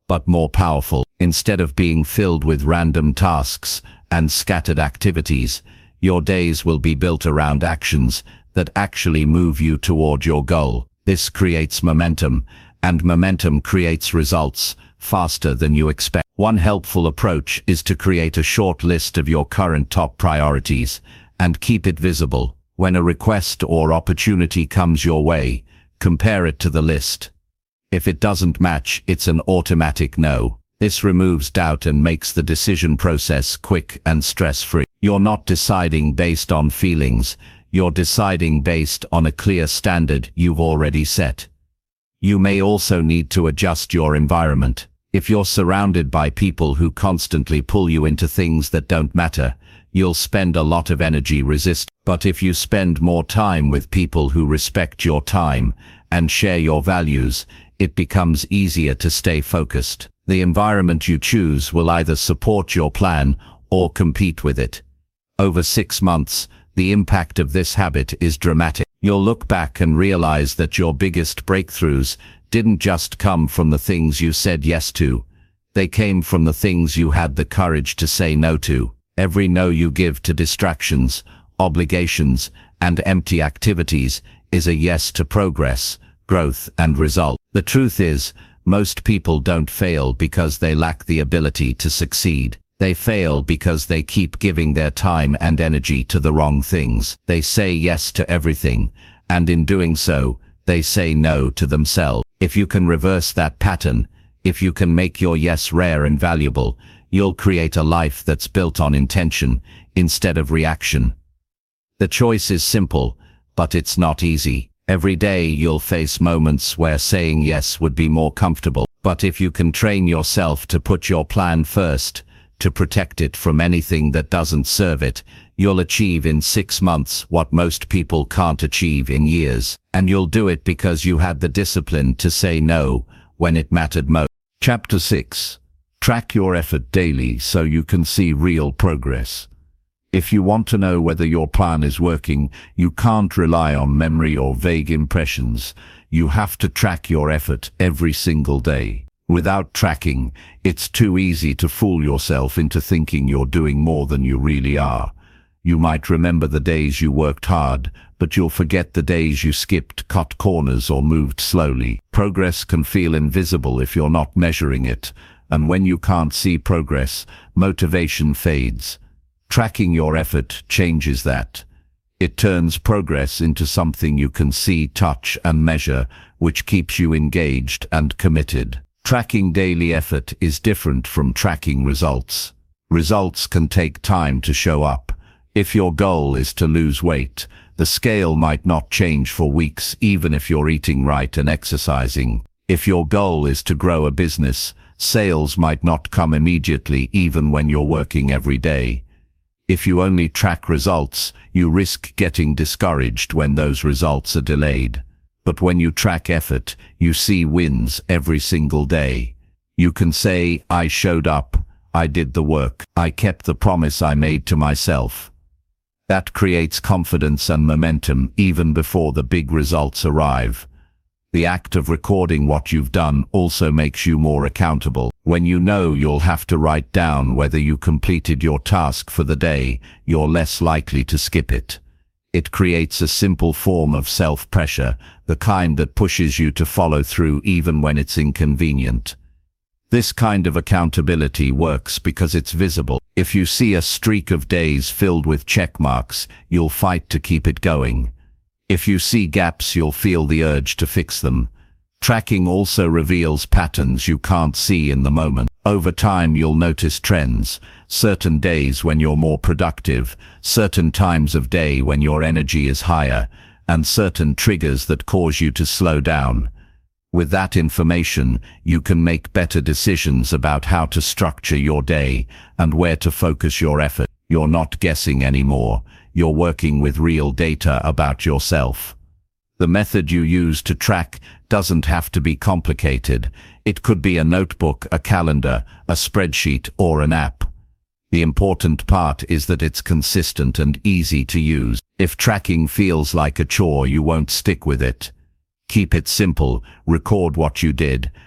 Speaker 2: but more powerful. Instead of being filled with random tasks and scattered activities, your days will be built around actions that actually move you toward your goal. This creates momentum, and momentum creates results faster than you expect. One helpful approach is to create a short list of your current top priorities and keep it visible. When a request or opportunity comes your way, compare it to the list. If it doesn't match, it's an automatic no. This removes doubt and makes the decision process quick and stress-free. You're not deciding based on feelings, you're deciding based on a clear standard you've already set. You may also need to adjust your environment. If you're surrounded by people who constantly pull you into things that don't matter, you'll spend a lot of energy resisting. But if you spend more time with people who respect your time and share your values, it becomes easier to stay focused. The environment you choose will either support your plan or compete with it. Over 6 months, the impact of this habit is dramatic. You'll look back and realize that your biggest breakthroughs didn't just come from the things you said yes to. They came from the things you had the courage to say no to. Every no you give to distractions, obligations, and empty activities is a yes to progress, growth, and result. The truth is, most people don't fail because they lack the ability to succeed. They fail because they keep giving their time and energy to the wrong things. They say yes to everything, and in doing so, they say no to themselves. If you can reverse that pattern, if you can make your yes rare and valuable, you'll create a life that's built on intention instead of reaction. The choice is simple, but it's not easy. Every day you'll face moments where saying yes would be more comfortable. But if you can train yourself to put your plan first, to protect it from anything that doesn't serve it, you'll achieve in 6 months what most people can't achieve in years. And you'll do it because you had the discipline to say no when it mattered most. Chapter 6. Track your effort daily so you can see real progress. If you want to know whether your plan is working, you can't rely on memory or vague impressions. You have to track your effort every single day. Without tracking, it's too easy to fool yourself into thinking you're doing more than you really are. You might remember the days you worked hard, but you'll forget the days you skipped, cut corners, or moved slowly. Progress can feel invisible if you're not measuring it, and when you can't see progress, motivation fades. Tracking your effort changes that. It turns progress into something you can see, touch, and measure, which keeps you engaged and committed. Tracking daily effort is different from tracking results. Results can take time to show up. If your goal is to lose weight, the scale might not change for weeks even if you're eating right and exercising. If your goal is to grow a business, sales might not come immediately even when you're working every day. If you only track results, you risk getting discouraged when those results are delayed. But when you track effort, you see wins every single day. You can say, I showed up, I did the work, I kept the promise I made to myself. That creates confidence and momentum even before the big results arrive. The act of recording what you've done also makes you more accountable. When you know you'll have to write down whether you completed your task for the day, you're less likely to skip it. It creates a simple form of self-pressure, the kind that pushes you to follow through even when it's inconvenient. This kind of accountability works because it's visible. If you see a streak of days filled with check marks, you'll fight to keep it going. If you see gaps, you'll feel the urge to fix them. Tracking also reveals patterns you can't see in the moment. Over time, you'll notice trends, certain days when you're more productive, certain times of day when your energy is higher, and certain triggers that cause you to slow down. With that information, you can make better decisions about how to structure your day and where to focus your effort. You're not guessing anymore. You're working with real data about yourself. The method you use to track doesn't have to be complicated. It could be a notebook, a calendar, a spreadsheet, or an app. The important part is that it's consistent and easy to use. If tracking feels like a chore, you won't stick with it. Keep it simple, record what you did,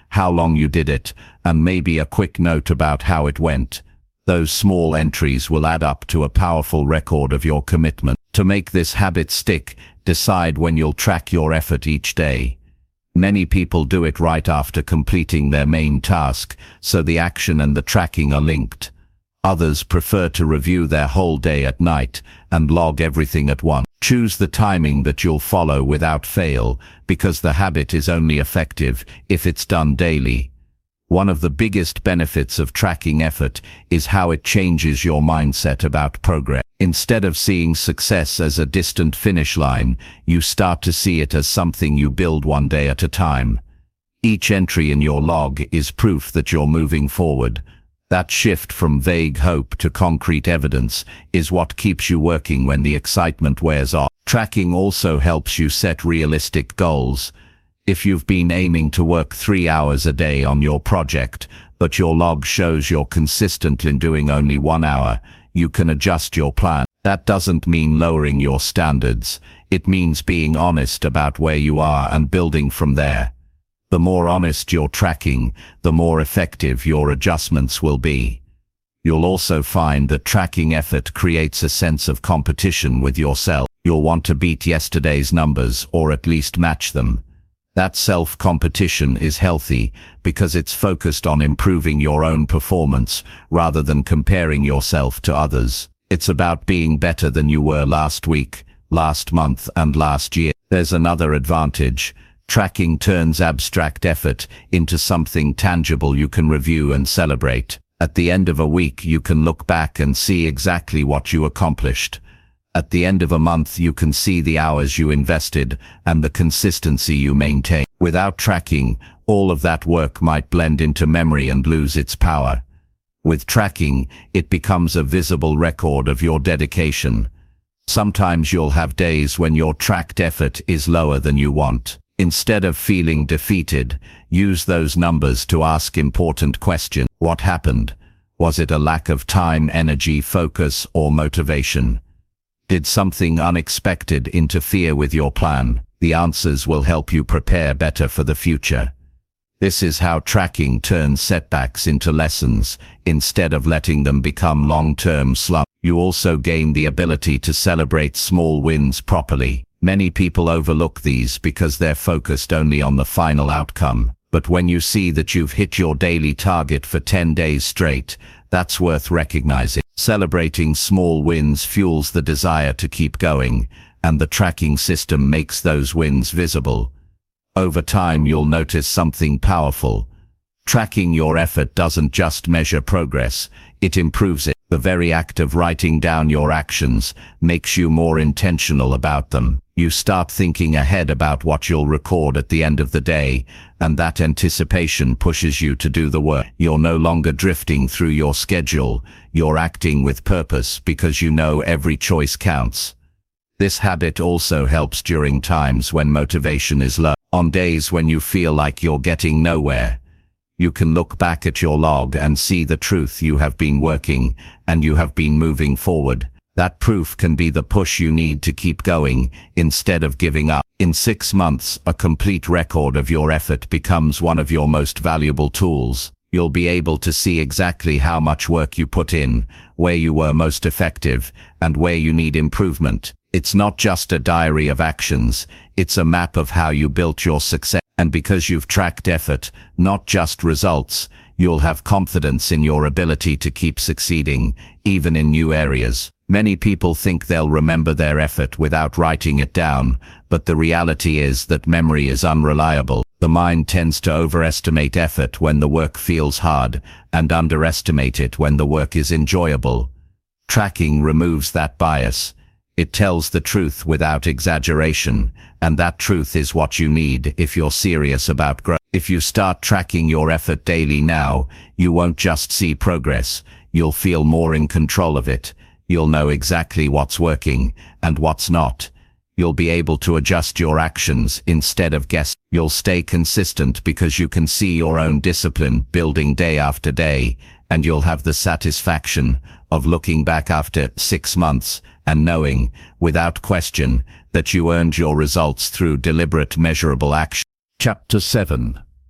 Speaker 2: how long you did it, and maybe a quick note about how it went. Those small entries will add up to a powerful record of your commitment. To make this habit stick, decide when you'll track your effort each day. Many people do it right after completing their main task, so the action and the tracking are linked. Others prefer to review their whole day at night and log everything at once. Choose the timing that you'll follow without fail, because the habit is only effective if it's done daily. One of the biggest benefits of tracking effort is how it changes your mindset about progress. Instead of seeing success as a distant finish line, you start to see it as something you build one day at a time. Each entry in your log is proof that you're moving forward. That shift from vague hope to concrete evidence is what keeps you working when the excitement wears off. Tracking also helps you set realistic goals. If you've been aiming to work 3 hours a day on your project, but your log shows you're consistent in doing only 1 hour, you can adjust your plan. That doesn't mean lowering your standards. It means being honest about where you are and building from there. The more honest you're tracking, the more effective your adjustments will be. You'll also find that tracking effort creates a sense of competition with yourself. You'll want to beat yesterday's numbers or at least match them. That self-competition is healthy because it's focused on improving your own performance rather than comparing yourself to others. It's about being better than you were last week, last month, and last year. There's another advantage. Tracking turns abstract effort into something tangible you can review and celebrate. At the end of a week, you can look back and see exactly what you accomplished. At the end of a month, you can see the hours you invested and the consistency you maintain. Without tracking, all of that work might blend into memory and lose its power. With tracking, it becomes a visible record of your dedication. Sometimes you'll have days when your tracked effort is lower than you want. Instead of feeling defeated, use those numbers to ask important questions. What happened? Was it a lack of time, energy, focus, or motivation? Did something unexpected interfere with your plan? The answers will help you prepare better for the future. This is how tracking turns setbacks into lessons, instead of letting them become long-term slumps. You also gain the ability to celebrate small wins properly. Many people overlook these because they're focused only on the final outcome. But when you see that you've hit your daily target for 10 days straight, that's worth recognizing. Celebrating small wins fuels the desire to keep going, and the tracking system makes those wins visible. Over time, you'll notice something powerful. Tracking your effort doesn't just measure progress, it improves it. The very act of writing down your actions makes you more intentional about them. You start thinking ahead about what you'll record at the end of the day, and that anticipation pushes you to do the work. You're no longer drifting through your schedule, you're acting with purpose because you know every choice counts. This habit also helps during times when motivation is low. On days when you feel like you're getting nowhere, you can look back at your log and see the truth. You have been working, and you have been moving forward. That proof can be the push you need to keep going, instead of giving up. In 6 months, a complete record of your effort becomes one of your most valuable tools. You'll be able to see exactly how much work you put in, where you were most effective, and where you need improvement. It's not just a diary of actions, it's a map of how you built your success. And because you've tracked effort, not just results, you'll have confidence in your ability to keep succeeding, even in new areas. Many people think they'll remember their effort without writing it down, but the reality is that memory is unreliable. The mind tends to overestimate effort when the work feels hard, and underestimate it when the work is enjoyable. Tracking removes that bias. It tells the truth without exaggeration, and that truth is what you need if you're serious about growth. If you start tracking your effort daily now, you won't just see progress, you'll feel more in control of it. You'll know exactly what's working and what's not. You'll be able to adjust your actions instead of guessing. You'll stay consistent because you can see your own discipline building day after day, and you'll have the satisfaction of looking back after 6 months and knowing, without question, that you earned your results through deliberate, measurable action. Chapter 7.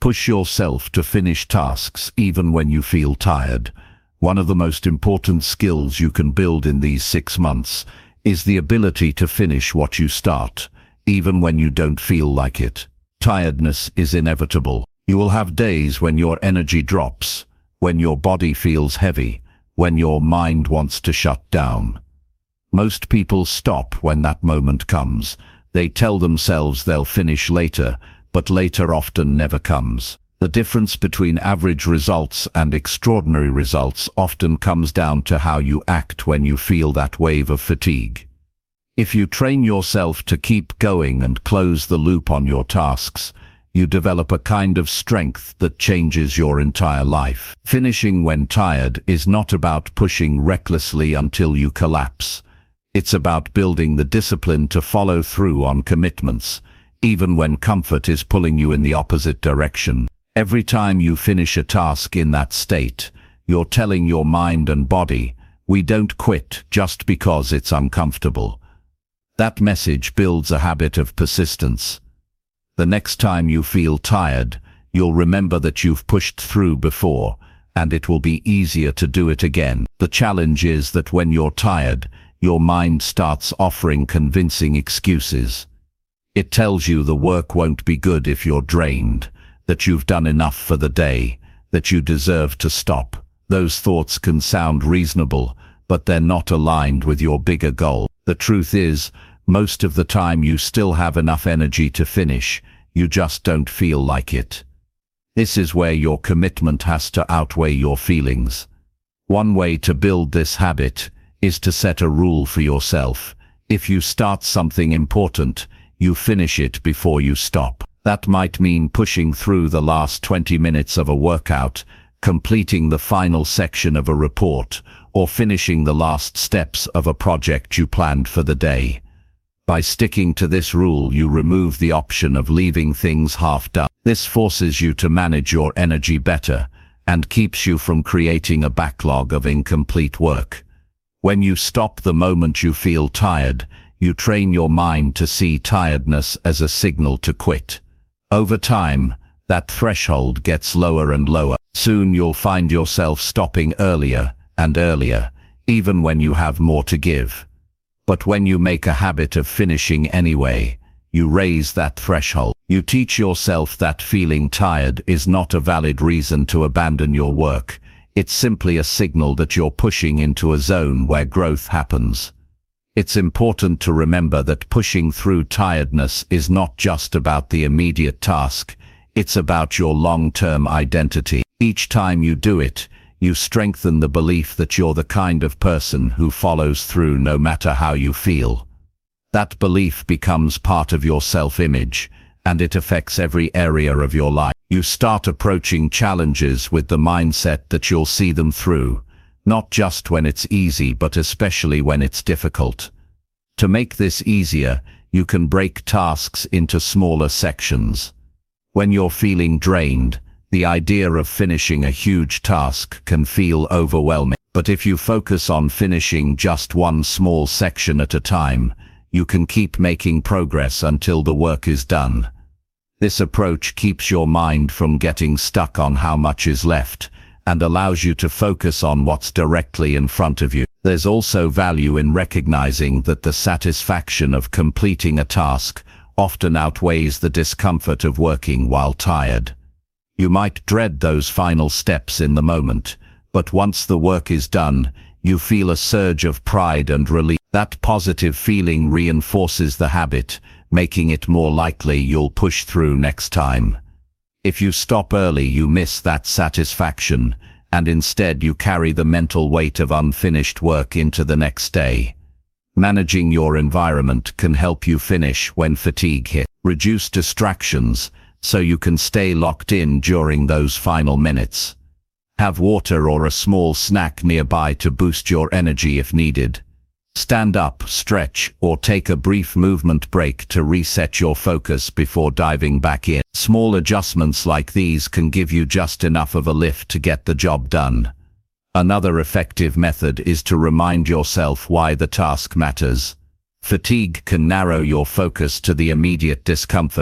Speaker 2: Push yourself to finish tasks even when you feel tired. One of the most important skills you can build in these 6 months is the ability to finish what you start, even when you don't feel like it. Tiredness is inevitable. You will have days when your energy drops, when your body feels heavy, when your mind wants to shut down. Most people stop when that moment comes. They tell themselves they'll finish later, but later often never comes. The difference between average results and extraordinary results often comes down to how you act when you feel that wave of fatigue. If you train yourself to keep going and close the loop on your tasks, you develop a kind of strength that changes your entire life. Finishing when tired is not about pushing recklessly until you collapse. It's about building the discipline to follow through on commitments, even when comfort is pulling you in the opposite direction. Every time you finish a task in that state, you're telling your mind and body, we don't quit just because it's uncomfortable. That message builds a habit of persistence. The next time you feel tired, you'll remember that you've pushed through before, and it will be easier to do it again. The challenge is that when you're tired, your mind starts offering convincing excuses. It tells you the work won't be good if you're drained, that you've done enough for the day, that you deserve to stop. Those thoughts can sound reasonable, but they're not aligned with your bigger goal. The truth is, most of the time you still have enough energy to finish, you just don't feel like it. This is where your commitment has to outweigh your feelings. One way to build this habit is to set a rule for yourself. If you start something important, you finish it before you stop. That might mean pushing through the last 20 minutes of a workout, completing the final section of a report, or finishing the last steps of a project you planned for the day. By sticking to this rule, you remove the option of leaving things half done. This forces you to manage your energy better and keeps you from creating a backlog of incomplete work. When you stop the moment you feel tired, you train your mind to see tiredness as a signal to quit. Over time, that threshold gets lower and lower. Soon you'll find yourself stopping earlier and earlier, even when you have more to give. But when you make a habit of finishing anyway, you raise that threshold. You teach yourself that feeling tired is not a valid reason to abandon your work. It's simply a signal that you're pushing into a zone where growth happens. It's important to remember that pushing through tiredness is not just about the immediate task, it's about your long-term identity. Each time you do it, you strengthen the belief that you're the kind of person who follows through no matter how you feel. That belief becomes part of your self-image, and it affects every area of your life. You start approaching challenges with the mindset that you'll see them through, not just when it's easy but especially when it's difficult. To make this easier, you can break tasks into smaller sections. When you're feeling drained, the idea of finishing a huge task can feel overwhelming. But if you focus on finishing just one small section at a time, you can keep making progress until the work is done. This approach keeps your mind from getting stuck on how much is left, and allows you to focus on what's directly in front of you. There's also value in recognizing that the satisfaction of completing a task often outweighs the discomfort of working while tired. You might dread those final steps in the moment, but once the work is done, you feel a surge of pride and relief. That positive feeling reinforces the habit, making it more likely you'll push through next time. If you stop early, you miss that satisfaction, and instead you carry the mental weight of unfinished work into the next day. Managing your environment can help you finish when fatigue hits. Reduce distractions so you can stay locked in during those final minutes. Have water or a small snack nearby to boost your energy if needed. Stand up, stretch, or take a brief movement break to reset your focus before diving back in. Small adjustments like these can give you just enough of a lift to get the job done. Another effective method is to remind yourself why the task matters. Fatigue can narrow your focus to the immediate discomfort,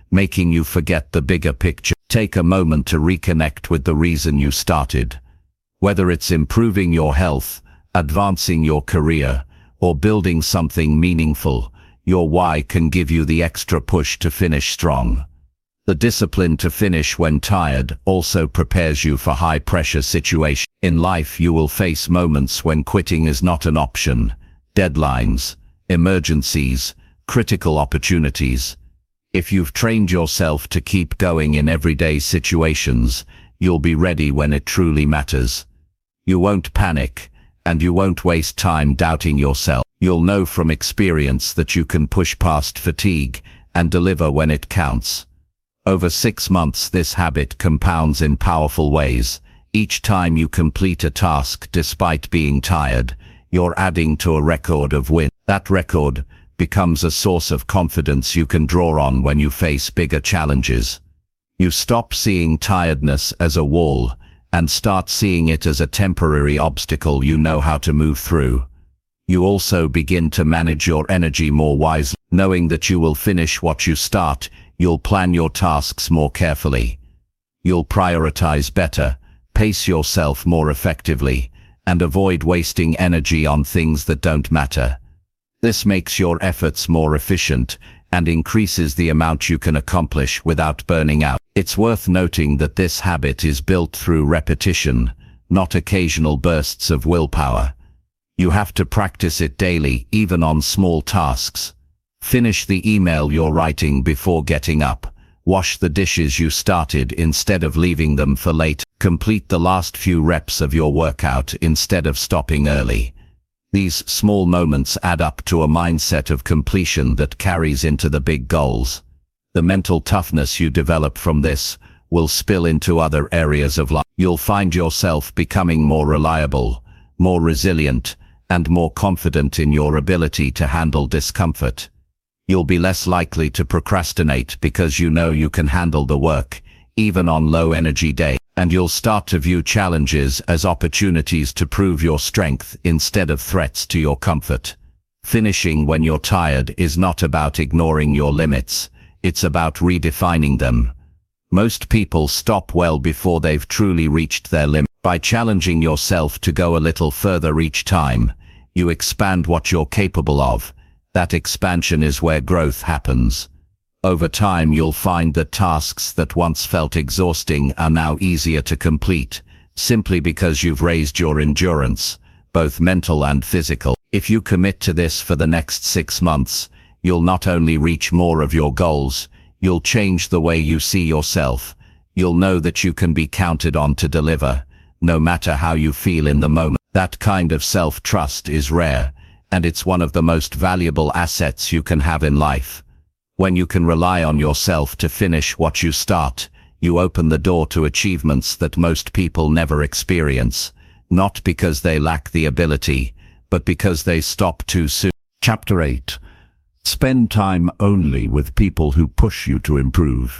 Speaker 2: making you forget the bigger picture. Take a moment to reconnect with the reason you started. Whether it's improving your health, advancing your career, or building something meaningful, your why can give you the extra push to finish strong. The discipline to finish when tired also prepares you for high-pressure situations. In life, you will face moments when quitting is not an option. Deadlines, emergencies, critical opportunities. If you've trained yourself to keep going in everyday situations, you'll be ready when it truly matters. You won't panic, and you won't waste time doubting yourself. You'll know from experience that you can push past fatigue and deliver when it counts. Over 6 months, this habit compounds in powerful ways. Each time you complete a task despite being tired, you're adding to a record of wins. That record becomes a source of confidence you can draw on when you face bigger challenges. You stop seeing tiredness as a wall and start seeing it as a temporary obstacle you know how to move through. You also begin to manage your energy more wisely. Knowing that you will finish what you start, you'll plan your tasks more carefully. You'll prioritize better, pace yourself more effectively, and avoid wasting energy on things that don't matter. This makes your efforts more efficient and increases the amount you can accomplish without burning out. It's worth noting that this habit is built through repetition, not occasional bursts of willpower. You have to practice it daily, even on small tasks. Finish the email you're writing before getting up. Wash the dishes you started instead of leaving them for later. Complete the last few reps of your workout instead of stopping early. These small moments add up to a mindset of completion that carries into the big goals. The mental toughness you develop from this will spill into other areas of life. You'll find yourself becoming more reliable, more resilient, and more confident in your ability to handle discomfort. You'll be less likely to procrastinate because you know you can handle the work, even on low-energy days. And you'll start to view challenges as opportunities to prove your strength instead of threats to your comfort. Finishing when you're tired is not about ignoring your limits, it's about redefining them. Most people stop well before they've truly reached their limit. By challenging yourself to go a little further each time, you expand what you're capable of. That expansion is where growth happens. Over time, you'll find that tasks that once felt exhausting are now easier to complete, simply because you've raised your endurance, both mental and physical. If you commit to this for the next 6 months, you'll not only reach more of your goals, you'll change the way you see yourself. You'll know that you can be counted on to deliver, no matter how you feel in the moment. That kind of self-trust is rare, and it's one of the most valuable assets you can have in life. When you can rely on yourself to finish what you start, you open the door to achievements that most people never experience, not because they lack the ability, but because they stop too soon.
Speaker 1: Chapter 8. Spend time only with people who push you to improve.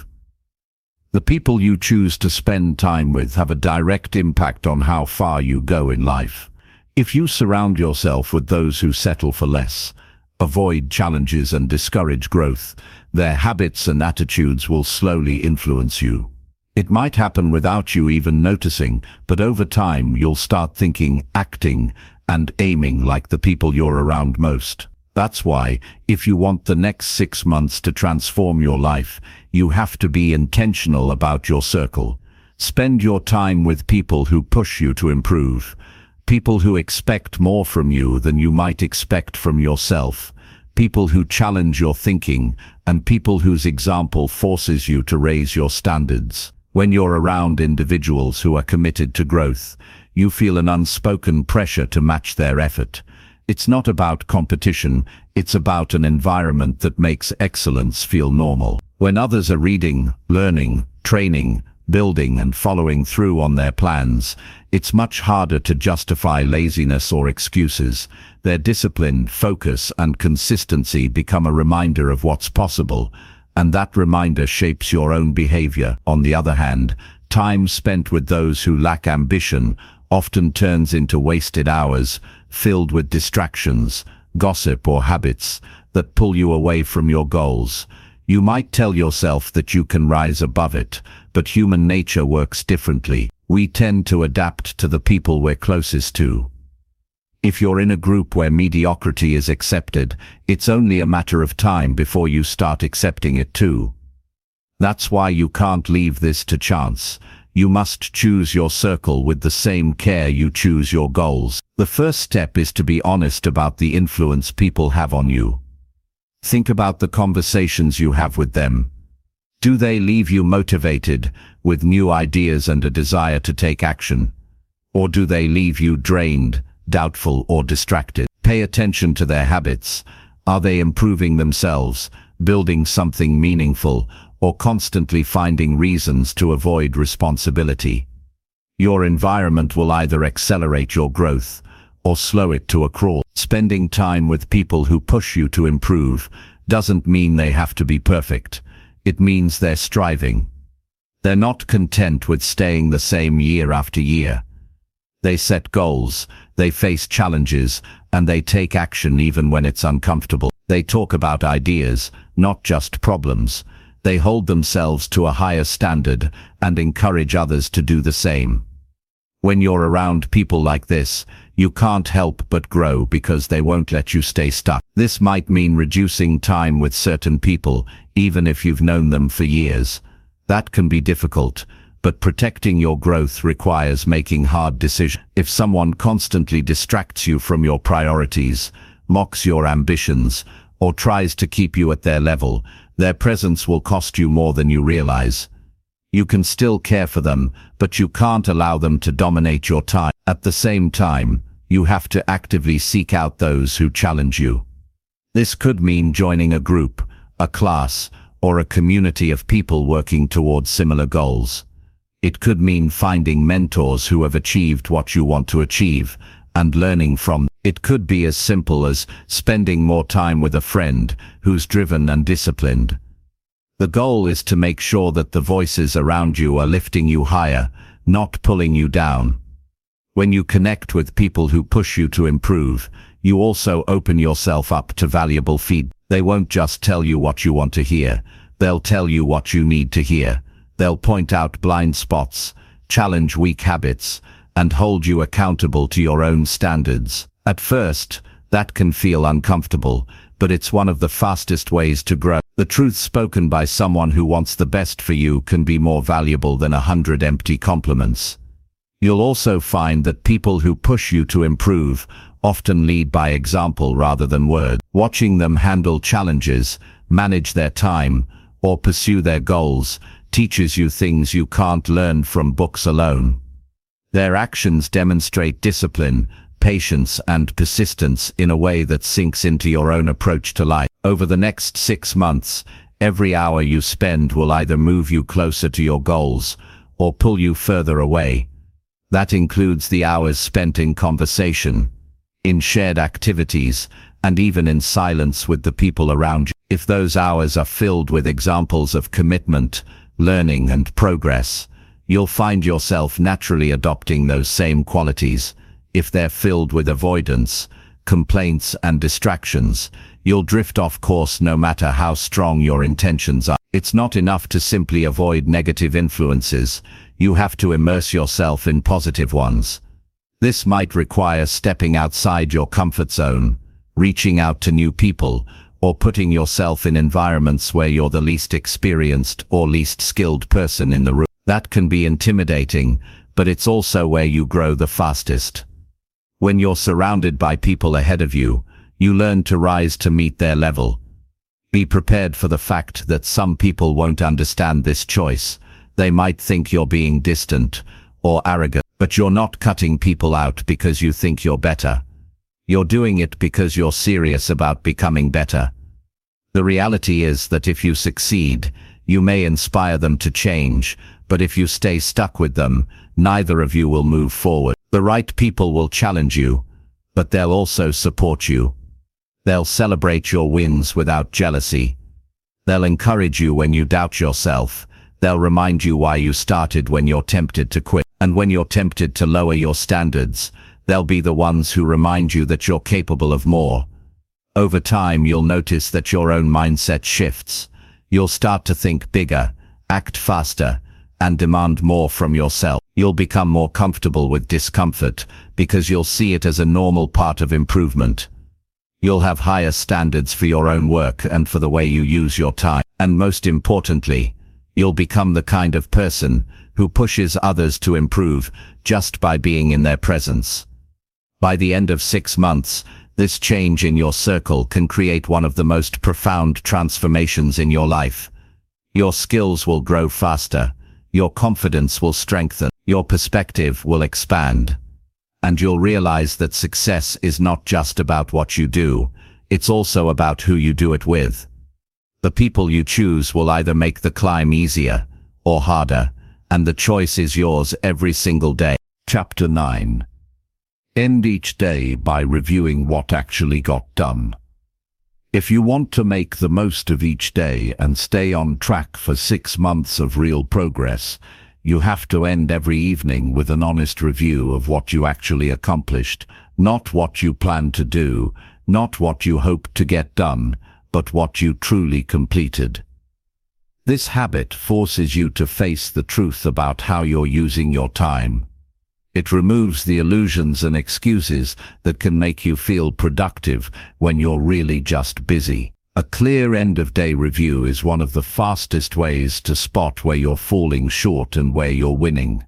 Speaker 1: The people you choose to spend time with have a direct impact on how far you go in life. If you surround yourself with those who settle for less, avoid challenges and discourage growth, their habits and attitudes will slowly influence you. It might happen without you even noticing, but over time you'll start thinking, acting, and aiming like the people you're around most. That's why, if you want the next 6 months to transform your life, you have to be intentional about your circle. Spend your time with people who push you to improve. People who expect more from you than you might expect from yourself. People who challenge your thinking, and people whose example forces you to raise your standards. When you're around individuals who are committed to growth, you feel an unspoken pressure to match their effort. It's not about competition, it's about an environment that makes excellence feel normal. When others are reading, learning, training, building and following through on their plans, it's much harder to justify laziness or excuses. Their discipline, focus and consistency become a reminder of what's possible, and that reminder shapes your own behavior. On the other hand, time spent with those who lack ambition often turns into wasted hours, filled with distractions, gossip or habits that pull you away from your goals.
Speaker 2: You might tell yourself that you can rise above it, but human nature works differently. We tend to adapt to the people we're closest to. If you're in a group where mediocrity is accepted, it's only a matter of time before you start accepting it too. That's why you can't leave this to chance. You must choose your circle with the same care you choose your goals. The first step is to be honest about the influence people have on you. Think about the conversations you have with them. Do they leave you motivated, with new ideas and a desire to take action? Or do they leave you drained, doubtful or distracted? Pay attention to their habits. Are they improving themselves, building something meaningful, or constantly finding reasons to avoid responsibility? Your environment will either accelerate your growth or slow it to a crawl. Spending time with people who push you to improve doesn't mean they have to be perfect. It means they're striving. They're not content with staying the same year after year. They set goals, they face challenges, and they take action even when it's uncomfortable. They talk about ideas, not just problems. They hold themselves to a higher standard and encourage others to do the same. When you're around people like this, you can't help but grow because they won't let you stay stuck. This might mean reducing time with certain people, even if you've known them for years. That can be difficult, but protecting your growth requires making hard decisions. If someone constantly distracts you from your priorities, mocks your ambitions, or tries to keep you at their level, their presence will cost you more than you realize. You can still care for them, but you can't allow them to dominate your time. At the same time, you have to actively seek out those who challenge you. This could mean joining a group, a class, or a community of people working towards similar goals. It could mean finding mentors who have achieved what you want to achieve and learning from them. It could be as simple as spending more time with a friend who's driven and disciplined. The goal is to make sure that the voices around you are lifting you higher, not pulling you down. When you connect with people who push you to improve, you also open yourself up to valuable feedback. They won't just tell you what you want to hear, they'll tell you what you need to hear. They'll point out blind spots, challenge weak habits, and hold you accountable to your own standards. At first, that can feel uncomfortable, but it's one of the fastest ways to grow. The truth spoken by someone who wants the best for you can be more valuable than 100 empty compliments. You'll also find that people who push you to improve often lead by example rather than words. Watching them handle challenges, manage their time, or pursue their goals teaches you things you can't learn from books alone. Their actions demonstrate discipline, patience, and persistence in a way that sinks into your own approach to life. Over the next 6 months, every hour you spend will either move you closer to your goals or pull you further away. That includes the hours spent in conversation, in shared activities, and even in silence with the people around you. If those hours are filled with examples of commitment, learning, and progress, you'll find yourself naturally adopting those same qualities. If they're filled with avoidance, complaints, and distractions, you'll drift off course no matter how strong your intentions are. It's not enough to simply avoid negative influences. You have to immerse yourself in positive ones. This might require stepping outside your comfort zone, reaching out to new people, or putting yourself in environments where you're the least experienced or least skilled person in the room. That can be intimidating, but it's also where you grow the fastest. When you're surrounded by people ahead of you, you learn to rise to meet their level. Be prepared for the fact that some people won't understand this choice. They might think you're being distant or arrogant, but you're not cutting people out because you think you're better. You're doing it because you're serious about becoming better. The reality is that if you succeed, you may inspire them to change, but if you stay stuck with them, neither of you will move forward. The right people will challenge you, but they'll also support you. They'll celebrate your wins without jealousy. They'll encourage you when you doubt yourself. They'll remind you why you started when you're tempted to quit. And when you're tempted to lower your standards, they'll be the ones who remind you that you're capable of more. Over time, you'll notice that your own mindset shifts. You'll start to think bigger, act faster, and demand more from yourself. You'll become more comfortable with discomfort because you'll see it as a normal part of improvement. You'll have higher standards for your own work and for the way you use your time. And most importantly, you'll become the kind of person who pushes others to improve just by being in their presence. By the end of 6 months, this change in your circle can create one of the most profound transformations in your life. Your skills will grow faster, your confidence will strengthen, your perspective will expand. And you'll realize that success is not just about what you do, it's also about who you do it with. The people you choose will either make the climb easier or harder, and the choice is yours every single day.
Speaker 1: Chapter 9. End each day by reviewing what actually got done. If you want to make the most of each day and stay on track for 6 months of real progress, you have to end every evening with an honest review of what you actually accomplished, not what you planned to do, not what you hoped to get done, but what you truly completed. This habit forces you to face the truth about how you're using your time. It removes the illusions and excuses that can make you feel productive when you're really just busy. A clear end-of-day review is one of the fastest ways to spot where you're falling short and where you're winning.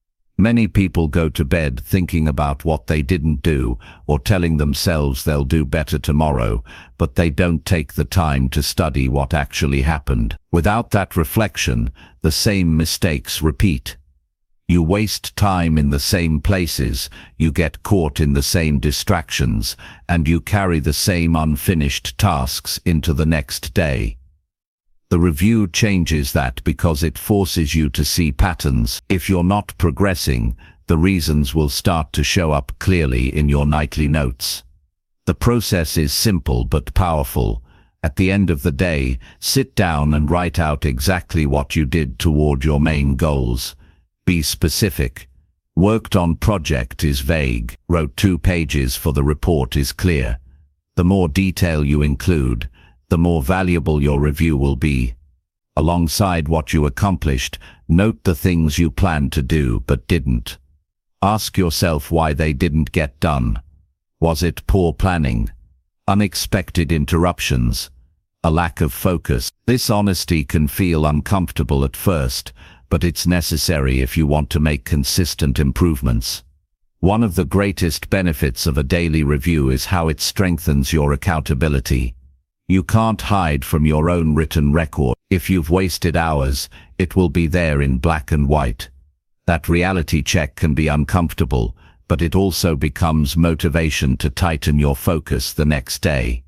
Speaker 1: Many people go to bed thinking about what they didn't do or telling themselves they'll do better tomorrow, but they don't take the time to study what actually happened. Without that reflection, the same mistakes repeat. You waste time in the same places, you get caught in the same distractions, and you carry the same unfinished tasks into the next day. The review changes that because it forces you to see patterns. If you're not progressing, the reasons will start to show up clearly in your nightly notes. The process is simple but powerful. At the end of the day, sit down and write out exactly what you did toward your main goals. Be specific. Worked on project is vague. Wrote 2 pages for the report is clear. The more detail you include, the more valuable your review will be. Alongside what you accomplished, note the things you planned to do but didn't. Ask yourself why they didn't get done. Was it poor planning? Unexpected interruptions? A lack of focus? This honesty can feel uncomfortable at first, but it's necessary if you want to make consistent improvements. One of the greatest benefits of a daily review is how it strengthens your accountability. You can't hide from your own written record. If you've wasted hours, it will be there in black and white. That reality check can be uncomfortable, but it also becomes motivation to tighten your focus the next day.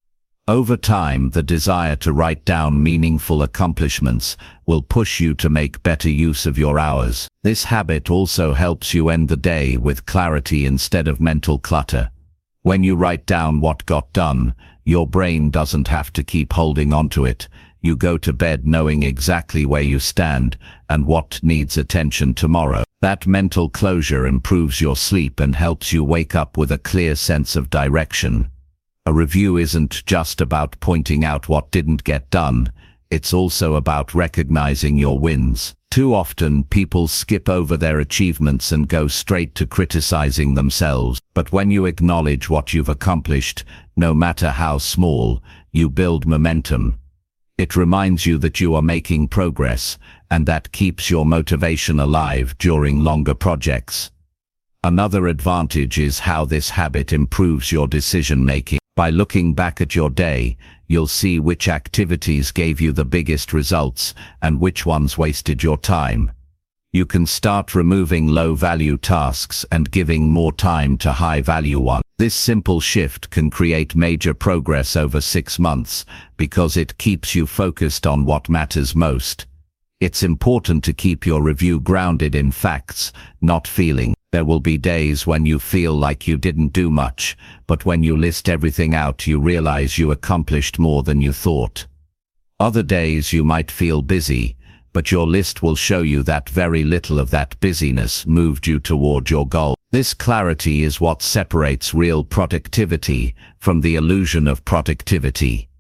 Speaker 1: Over time, the desire to write down meaningful accomplishments will push you to make better use of your hours. This habit also helps you end the day with clarity instead of mental clutter. When you write down what got done, your brain doesn't have to keep holding onto it. You go to bed knowing exactly where you stand and what needs attention tomorrow. That mental closure improves your sleep and helps you wake up with a clear sense of direction. A review isn't just about pointing out what didn't get done, it's also about recognizing your wins. Too often, people skip over their achievements and go straight to criticizing themselves. But when you acknowledge what you've accomplished, no matter how small, you build momentum. It reminds you that you are making progress, and that keeps your motivation alive during longer projects. Another advantage is how this habit improves your decision-making. By looking back at your day, you'll see which activities gave you the biggest results and which ones wasted your time. You can start removing low-value tasks and giving more time to high-value ones. This simple shift can create major progress over 6 months because it keeps you focused on what matters most. It's important to keep your review grounded in facts, not feelings. There will be days when you feel like you didn't do much, but when you list everything out, you realize you accomplished more than you thought. Other days you might feel busy, but your list will show you that very little of that busyness moved you toward your goal. This clarity is what separates real productivity from the illusion of productivity.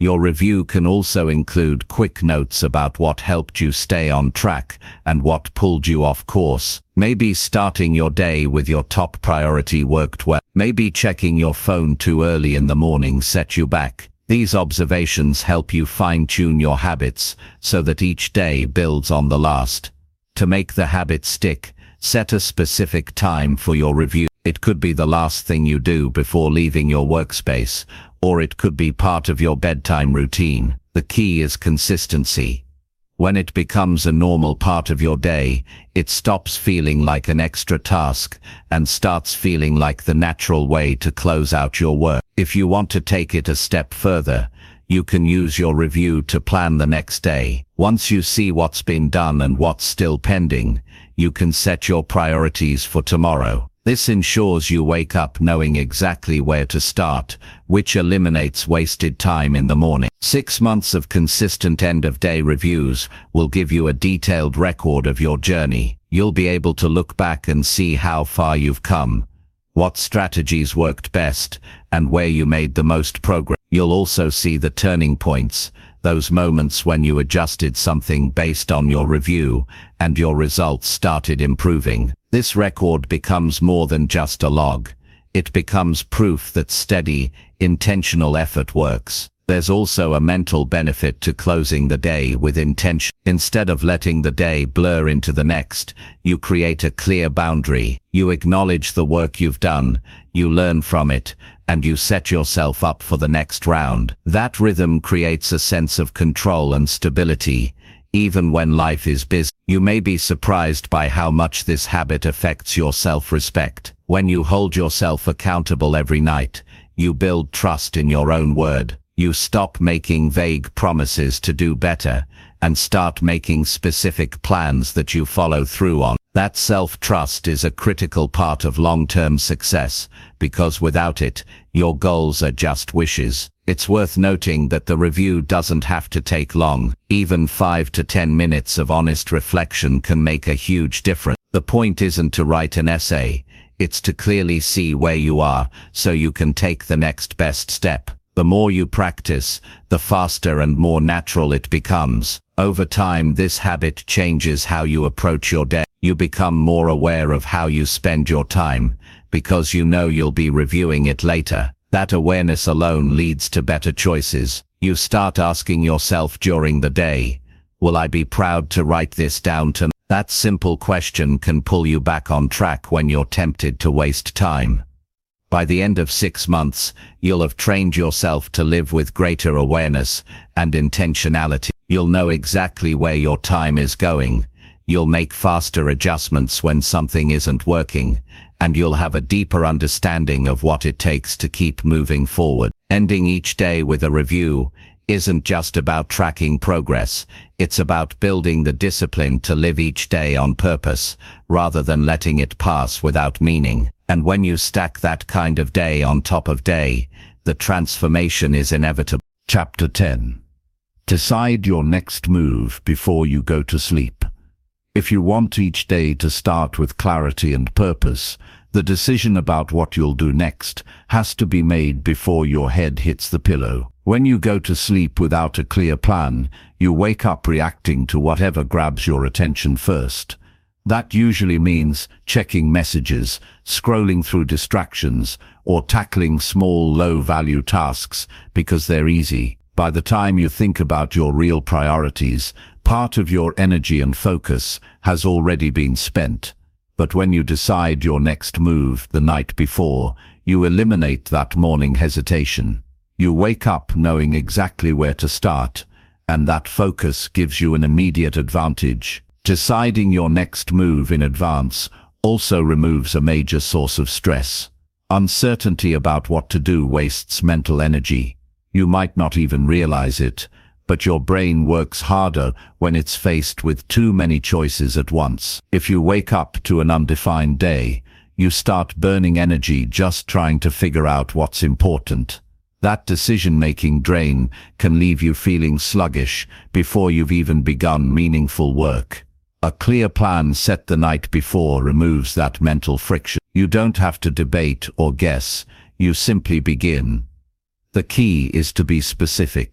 Speaker 2: Your review can also include quick notes about what helped you stay on track and what pulled you off course. Maybe starting your day with your top priority worked well. Maybe checking your phone too early in the morning set you back. These observations help you fine-tune your habits so that each day builds on the last. To make the habit stick, set a specific time for your review. It could be the last thing you do before leaving your workspace, or it could be part of your bedtime routine. The key is consistency. When it becomes a normal part of your day, it stops feeling like an extra task and starts feeling like the natural way to close out your work. If you want to take it a step further, you can use your review to plan the next day. Once you see what's been done and what's still pending, you can set your priorities for tomorrow. This ensures you wake up knowing exactly where to start, which eliminates wasted time in the morning. 6 months of consistent end-of-day reviews will give you a detailed record of your journey. You'll be able to look back and see how far you've come, what strategies worked best, and where you made the most progress. You'll also see the turning points, those moments when you adjusted something based on your review and your results started improving. This record becomes more than just a log. It becomes proof that steady, intentional effort works. There's also a mental benefit to closing the day with intention. Instead of letting the day blur into the next, you create a clear boundary. You acknowledge the work you've done, you learn from it, and you set yourself up for the next round. That rhythm creates a sense of control and stability, even when life is busy. You may be surprised by how much this habit affects your self-respect. When you hold yourself accountable every night, you build trust in your own word. You stop making vague promises to do better and start making specific plans that you follow through on. That self-trust is a critical part of long-term success, because without it, your goals are just wishes. It's worth noting that the review doesn't have to take long. Even 5 to 10 minutes of honest reflection can make a huge difference. The point isn't to write an essay, it's to clearly see where you are so you can take the next best step. The more you practice, the faster and more natural it becomes. Over time, this habit changes how you approach your day. You become more aware of how you spend your time, because you know you'll be reviewing it later. That awareness alone leads to better choices. You start asking yourself during the day, will I be proud to write this down tonight? That simple question can pull you back on track when you're tempted to waste time. By the end of 6 months, you'll have trained yourself to live with greater awareness and intentionality. You'll know exactly where your time is going. You'll make faster adjustments when something isn't working, and you'll have a deeper understanding of what it takes to keep moving forward. Ending each day with a review isn't just about tracking progress. It's about building the discipline to live each day on purpose, rather than letting it pass without meaning. And when you stack that kind of day on top of day, the transformation is inevitable.
Speaker 1: Chapter 10. Decide your next move before you go to sleep. If you want each day to start with clarity and purpose, the decision about what you'll do next has to be made before your head hits the pillow. When you go to sleep without a clear plan, you wake up reacting to whatever grabs your attention first. That usually means checking messages, scrolling through distractions, or tackling small, low-value tasks because they're easy. By the time you think about your real priorities, part of your energy and focus has already been spent. But when you decide your next move the night before, you eliminate that morning hesitation. You wake up knowing exactly where to start, and that focus gives you an immediate advantage. Deciding your next move in advance also removes a major source of stress. Uncertainty about what to do wastes mental energy. You might not even realize it, but your brain works harder when it's faced with too many choices at once. If you wake up to an undefined day, you start burning energy just trying to figure out what's important. That decision-making drain can leave you feeling sluggish before you've even begun meaningful work. A clear plan set the night before removes that mental friction. You don't have to debate or guess, you simply begin. The key is to be specific.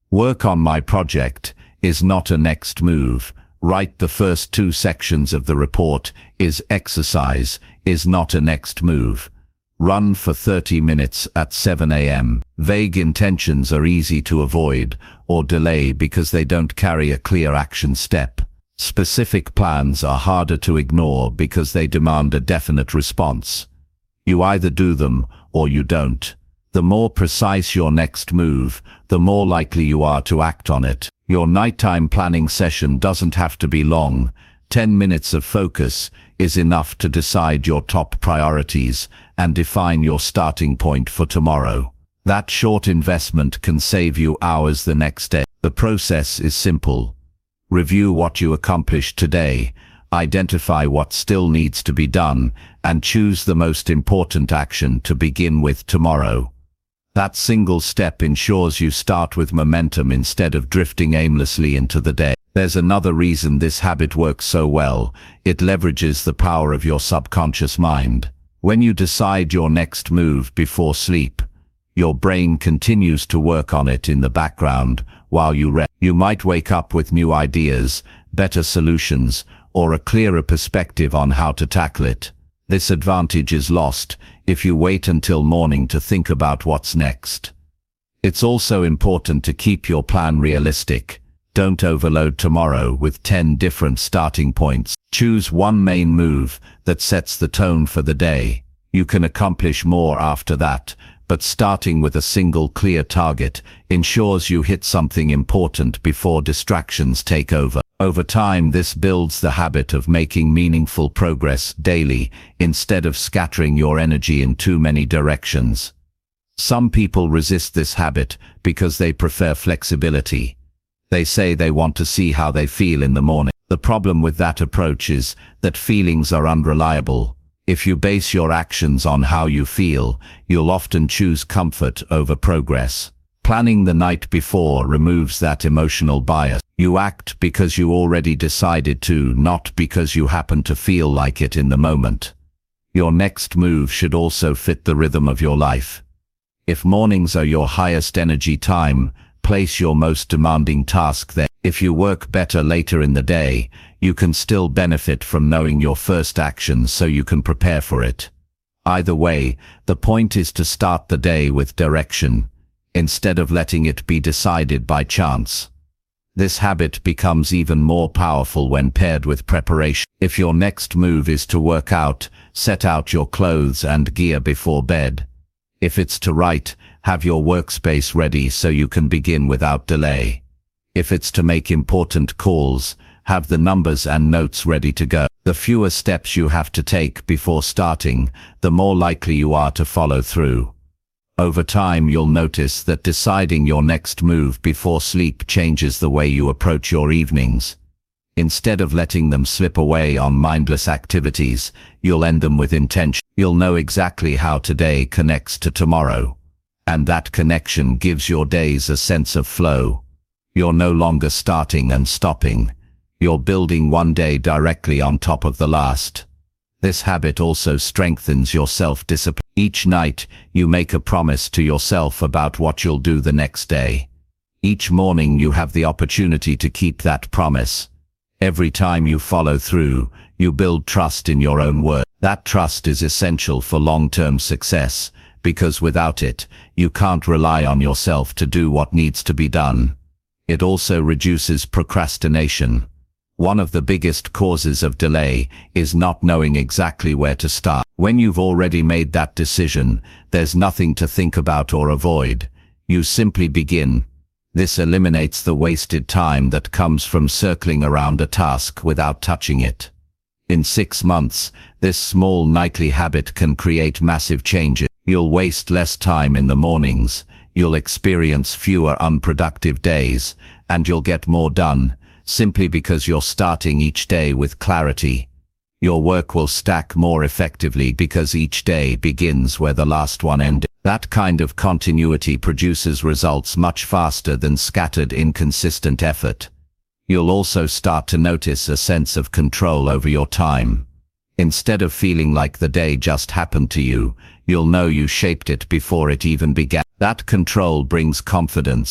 Speaker 2: Work on my project is not a next move. Write the first 2 sections of the report is exercise is not a next move. Run for 30 minutes at 7 a.m. Vague intentions are easy to avoid or delay because they don't carry a clear action step. Specific plans are harder to ignore because they demand a definite response. You either do them or you don't. The more precise your next move, the more likely you are to act on it. Your nighttime planning session doesn't have to be long. 10 minutes of focus is enough to decide your top priorities and define your starting point for tomorrow. That short investment can save you hours the next day. The process is simple. Review what you accomplished today, identify what still needs to be done, and choose the most important action to begin with tomorrow. That single step ensures you start with momentum instead of drifting aimlessly into the day. There's another reason this habit works so well. It leverages the power of your subconscious mind. When you decide your next move before sleep, your brain continues to work on it in the background while you rest. You might wake up with new ideas, better solutions, or a clearer perspective on how to tackle it. This advantage is lost if you wait until morning to think about what's next. It's also important to keep your plan realistic. Don't overload tomorrow with 10 different starting points. Choose one main move that sets the tone for the day. You can accomplish more after that, but starting with a single clear target ensures you hit something important before distractions take over. Over time, this builds the habit of making meaningful progress daily instead of scattering your energy in too many directions. Some people resist this habit because they prefer flexibility. They say they want to see how they feel in the morning. The problem with that approach is that feelings are unreliable. If you base your actions on how you feel, you'll often choose comfort over progress. Planning the night before removes that emotional bias. You act because you already decided to, not because you happen to feel like it in the moment. Your next move should also fit the rhythm of your life. If mornings are your highest energy time, place your most demanding task there. If you work better later in the day, you can still benefit from knowing your first action so you can prepare for it. Either way, the point is to start the day with direction, instead of letting it be decided by chance. This habit becomes even more powerful when paired with preparation. If your next move is to work out, set out your clothes and gear before bed. If it's to write, have your workspace ready so you can begin without delay. If it's to make important calls, have the numbers and notes ready to go. The fewer steps you have to take before starting, the more likely you are to follow through. Over time, you'll notice that deciding your next move before sleep changes the way you approach your evenings. Instead of letting them slip away on mindless activities, you'll end them with intention. You'll know exactly how today connects to tomorrow. And that connection gives your days a sense of flow. You're no longer starting and stopping. You're building one day directly on top of the last. This habit also strengthens your self-discipline. Each night, you make a promise to yourself about what you'll do the next day. Each morning, you have the opportunity to keep that promise. Every time you follow through, you build trust in your own word. That trust is essential for long-term success, because without it, you can't rely on yourself to do what needs to be done. It also reduces procrastination. One of the biggest causes of delay is not knowing exactly where to start. When you've already made that decision, there's nothing to think about or avoid. You simply begin. This eliminates the wasted time that comes from circling around a task without touching it. In 6 months, this small nightly habit can create massive changes. You'll waste less time in the mornings, you'll experience fewer unproductive days, and you'll get more done, simply because you're starting each day with clarity. Your work will stack more effectively because each day begins where the last one ended. That kind of continuity produces results much faster than scattered, inconsistent effort. You'll also start to notice a sense of control over your time. Instead of feeling like the day just happened to you, you'll know you shaped it before it even began. That control brings confidence,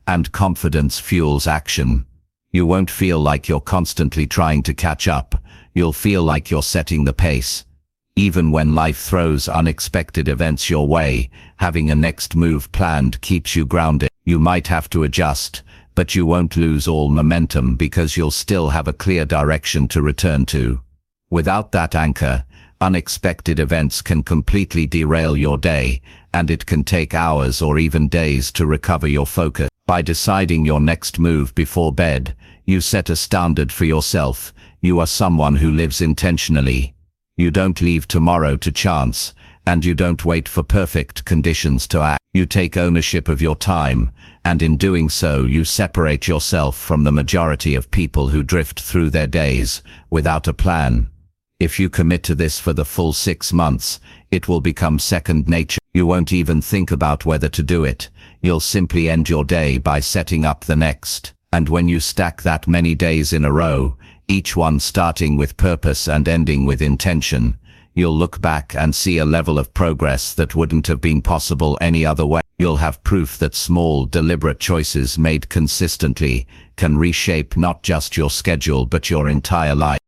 Speaker 2: and confidence fuels action. You won't feel like you're constantly trying to catch up. You'll feel like you're setting the pace. Even when life throws unexpected events your way, having a next move planned keeps you grounded. You might have to adjust, but you won't lose all momentum because you'll still have a clear direction to return to. Without that anchor, unexpected events can completely derail your day, and it can take hours or even days to recover your focus. By deciding your next move before bed, you set a standard for yourself. You are someone who lives intentionally. You don't leave tomorrow to chance, and you don't wait for perfect conditions to act. You take ownership of your time, and in doing so you separate yourself from the majority of people who drift through their days without a plan. If you commit to this for the full 6 months, it will become second nature. You won't even think about whether to do it. You'll simply end your day by setting up the next. And when you stack that many days in a row, each one starting with purpose and ending with intention, you'll look back and see a level of progress that wouldn't have been possible any other way. You'll have proof that small, deliberate choices made consistently can reshape not just your schedule but your entire life.